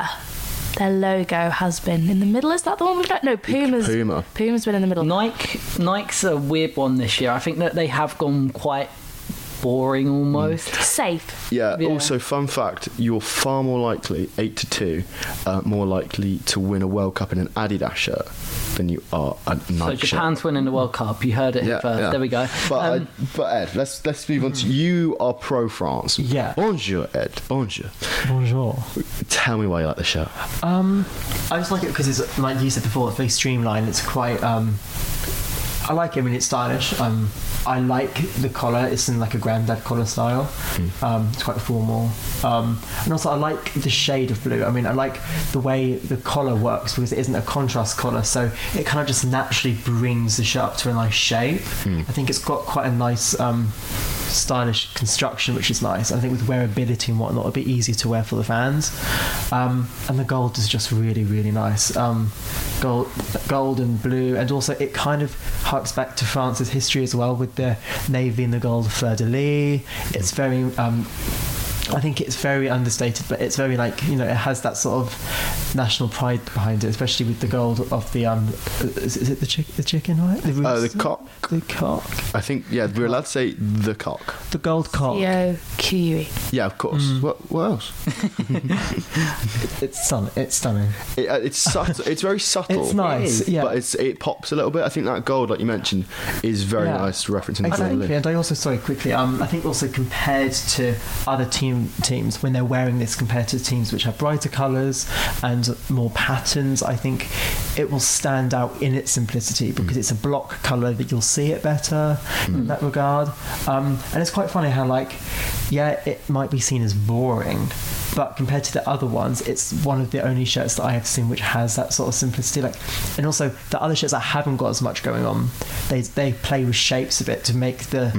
their logo has been in the middle. Is that the one we've got? No, Puma's been in the middle. Nike's a weird one this year. I think that they have gone quite boring almost. Safe. Yeah, also, fun fact, you're far more likely, 8-2, more likely to win a World Cup in an Adidas shirt than you are a Nike shirt. So Japan's winning the World Cup. You heard it here first. Yeah. There we go. But Ed, let's move on to, you are pro France. Yeah. Bonjour, Ed. Bonjour. Bonjour. Tell me why you like the shirt. I just like it because it's, like you said before, it's very streamlined. It's quite I like it. I mean, it's stylish. I like the collar. It's in like a granddad collar style. It's quite formal. And also I like the shade of blue. I mean, I like the way the collar works because it isn't a contrast collar, so it kind of just naturally brings the shirt up to a nice shape. I think it's got quite a nice stylish construction, which is nice. I think with wearability and whatnot, it'll be easy to wear for the fans. And the gold is just really, really nice. Gold and blue, and also it kind of harks back to France's history as well, with the navy and the gold fleur-de-lis. It's very I think it's very understated, but it's very, like, you know, it has that sort of national pride behind it, especially with the gold of the is it the chicken, right? The cock. The cock. I think, yeah, we're allowed to say the cock. The gold cock. C-O-Q-U-E. Yeah, of course. What else? It's stunning. It's subtle. It's very subtle. It's nice, yeah. But it pops a little bit. I think that gold, like you mentioned, is very nice referencing the exactly. And I also, sorry, quickly, I think also compared to other teams when they're wearing this, compared to teams which have brighter colours and more patterns, I think it will stand out in its simplicity because it's a block colour that you'll see it better in that regard. And it's quite funny how, like, yeah, it might be seen as boring, but compared to the other ones, it's one of the only shirts that I have seen which has that sort of simplicity. Like, and also the other shirts that haven't got as much going on, they play with shapes a bit to make the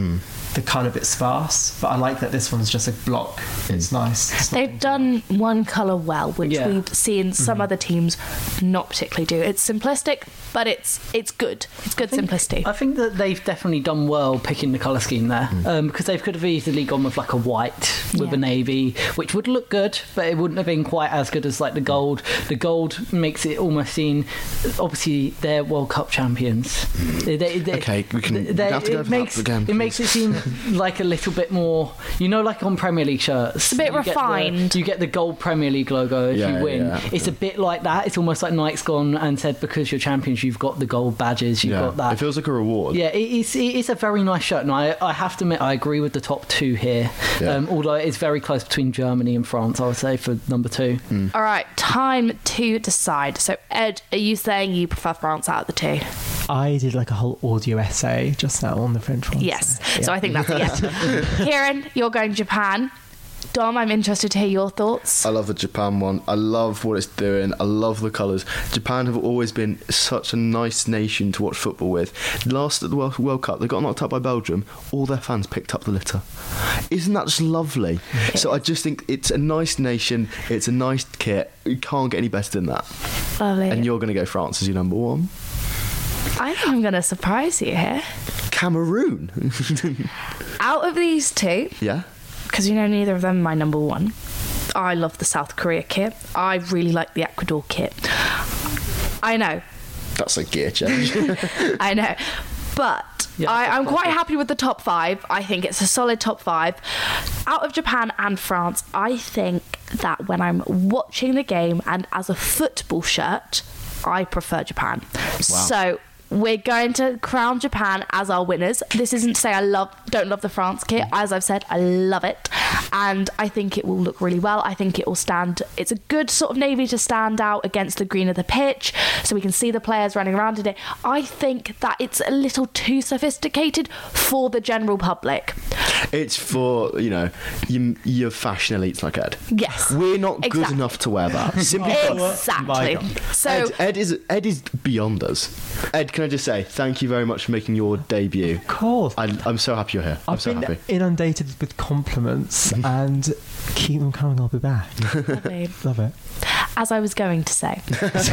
the colour a bit sparse, but I like that this one's just a block. It's nice. It's not- They've done one colour well, which Yeah. we've seen some other teams not particularly do. It's simplistic, but it's good. It's good simplicity. I think that they've definitely done well picking the colour scheme there, because they could have easily gone with like a white with Yeah. a navy, which would look good, but it wouldn't have been quite as good as like the gold. The gold makes it almost seem, obviously they're World Cup champions. Okay, we have to go for that again, It makes it seem like a little bit more, like on Premier League shirts. It's a bit you get refined. you get the gold Premier League logo if Yeah, you win. yeah. It's a bit like that. It's almost like Nike's gone and said, because you're champions, you've got the gold badges, you've got that. It feels like a reward. Yeah, it is a very nice shirt, and I have to admit I agree with the top two here. Yeah. Although it's very close between Germany and France, I would say, for number 2. All right, time to decide. So, Ed, are you saying you prefer France out of the two? I did like a whole audio essay just now on the French one. Yes. yeah. So I think that's a yes. Kieran, you're going Japan. Dom, I'm interested to hear your thoughts. I love the Japan one. I love what it's doing. I love the colours. Japan have always been such a nice nation to watch football with. Last at the World Cup, they got knocked out by Belgium. All their fans picked up the litter. Isn't that just lovely? So I just think it's a nice nation. It's a nice kit. You can't get any better than that. Lovely. And you're going to go France as your number 1. I think I'm going to surprise you here. Cameroon. Out of these two, Yeah. because neither of them are my number 1, I love the South Korea kit. I really like the Ecuador kit. I know. That's a gear change. I know. But Yeah, I'm quite happy with the top 5. I think it's a solid top 5. Out of Japan and France, I think that when I'm watching the game and as a football shirt, I prefer Japan. So we're going to crown Japan as our winners. This isn't to say I don't love the France kit. As I've said, I love it. And I think it will look really well. I think it will stand. It's a good sort of navy to stand out against the green of the pitch, so we can see the players running around in it. I think that it's a little too sophisticated for the general public. It's for, your fashion elites like Ed. Yes. We're not good Exactly. enough to wear that. Simply put. Exactly. So Ed is beyond us. Ed, can I just say thank you very much for making your debut? Of course. I'm so happy you're here. I'm I've so been happy. inundated with compliments and keep them coming. I'll be back. lovely. Love it. As I was going to say,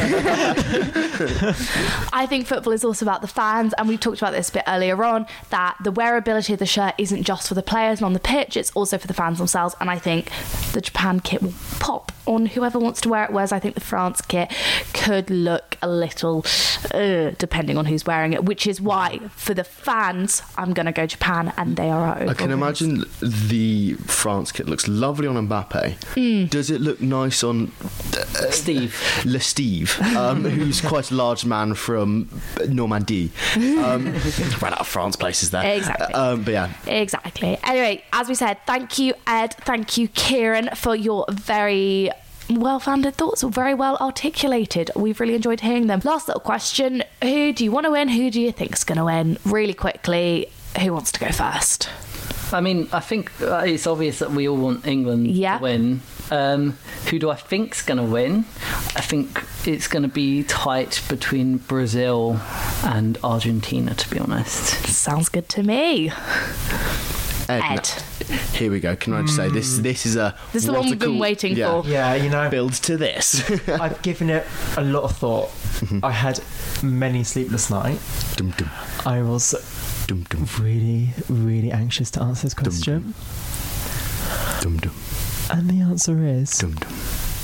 I think football is also about the fans, and we talked about this a bit earlier on, that the wearability of the shirt isn't just for the players and on the pitch, it's also for the fans themselves, and I think the Japan kit will pop on whoever wants to wear it, whereas I think the France kit could look a little depending on who's wearing it, which is why for the fans I'm going to go Japan, and they are our I can overall imagine the France kit looks lovely on Mbappe. Does it look nice on Steve. Le Steve, who's quite a large man from Normandy? Ran out of France places there. Exactly. But yeah, Exactly. Anyway, as we said, thank you, Ed. Thank you, Kieran, for your very well-founded thoughts, or very well articulated. We've really enjoyed hearing them. Last little question. Who do you want to win? Who do you think's going to win? Really quickly, who wants to go first? I mean, I think it's obvious that we all want England to win. Who do I think's going to win? I think it's going to be tight between Brazil and Argentina, to be honest. Sounds good to me. Ed. Here we go. Can I just say this is a This is the one we've been waiting for. Yeah, build to this. I've given it a lot of thought. I had many sleepless nights. Dum, dum. I was Dum, dum, really, really anxious to answer this question. dum, dum, And the answer is dum, dum.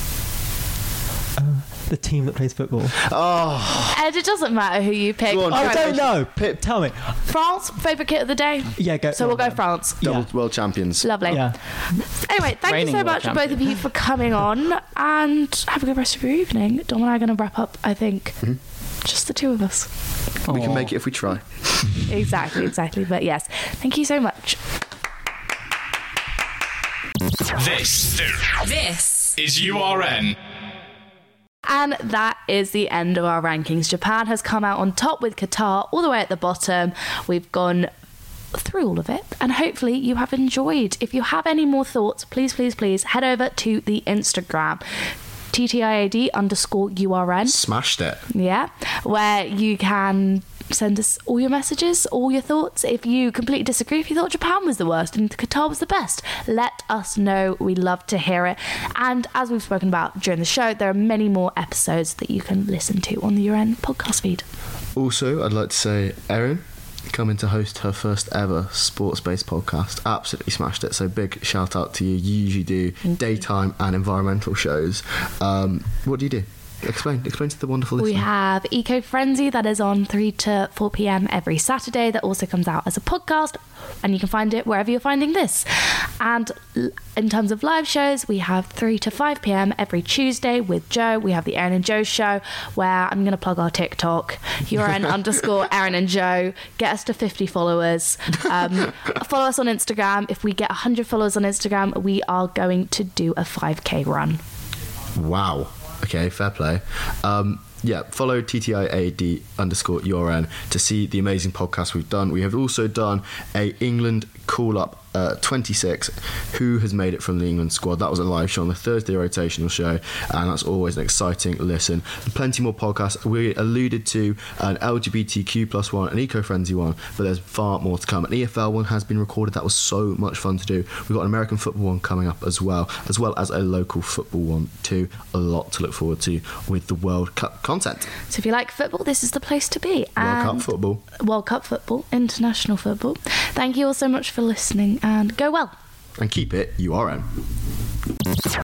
the team that plays football. Oh, Ed, it doesn't matter who you pick. Go on, I don't know. Pip. Tell me. France, favourite kit of the day? Yeah, go. So we'll go France. double world champions. Lovely. Yeah. Anyway, thank you Reigning so world much, both of you, for coming on, and have a good rest of your evening. Dom and I are going to wrap up, I think. Just the two of us. We can make it if we try. Exactly. But yes, thank you so much. This is URN. And that is the end of our rankings. Japan has come out on top with Qatar all the way at the bottom. We've gone through all of it, and hopefully you have enjoyed. If you have any more thoughts, please head over to the Instagram. TTIAD_URN. Smashed it. Yeah, where you can send us all your messages, all your thoughts. If you completely disagree, if you thought Japan was the worst and Qatar was the best, let us know. We love to hear it. And as we've spoken about during the show, there are many more episodes that you can listen to on the URN podcast feed. Also, I'd like to say, Erin, coming to host her first ever sports-based podcast, absolutely smashed it. So big shout out to you. You usually do daytime and environmental shows. What do you do? Explain to the wonderful listener. We have Eco Frenzy that is on 3 to 4 p.m. every Saturday. That also comes out as a podcast, and you can find it wherever you're finding this. And in terms of live shows, we have 3 to 5 p.m. every Tuesday with Joe. We have the Erin and Joe show, where I'm going to plug our TikTok, URN_Erin and Joe. Get us to 50 followers. Follow us on Instagram. If we get 100 followers on Instagram, we are going to do a 5K run. Wow. Okay, fair play. Follow TTIAD_URN to see the amazing podcast we've done. We have also done a England Call Up 26, who has made it from the England squad. That was a live show on the Thursday rotational show, and that's always an exciting listen. Plenty more podcasts. We alluded to an LGBTQ plus one, an eco-friendly one, but there's far more to come. An EFL one has been recorded. That was so much fun to do. We've got an American football one coming up as well as a local football one too. A lot to look forward to with the World Cup content. So if you like football, this is the place to be. World Cup football, international football. Thank you all so much for listening, and go well. And keep it URN.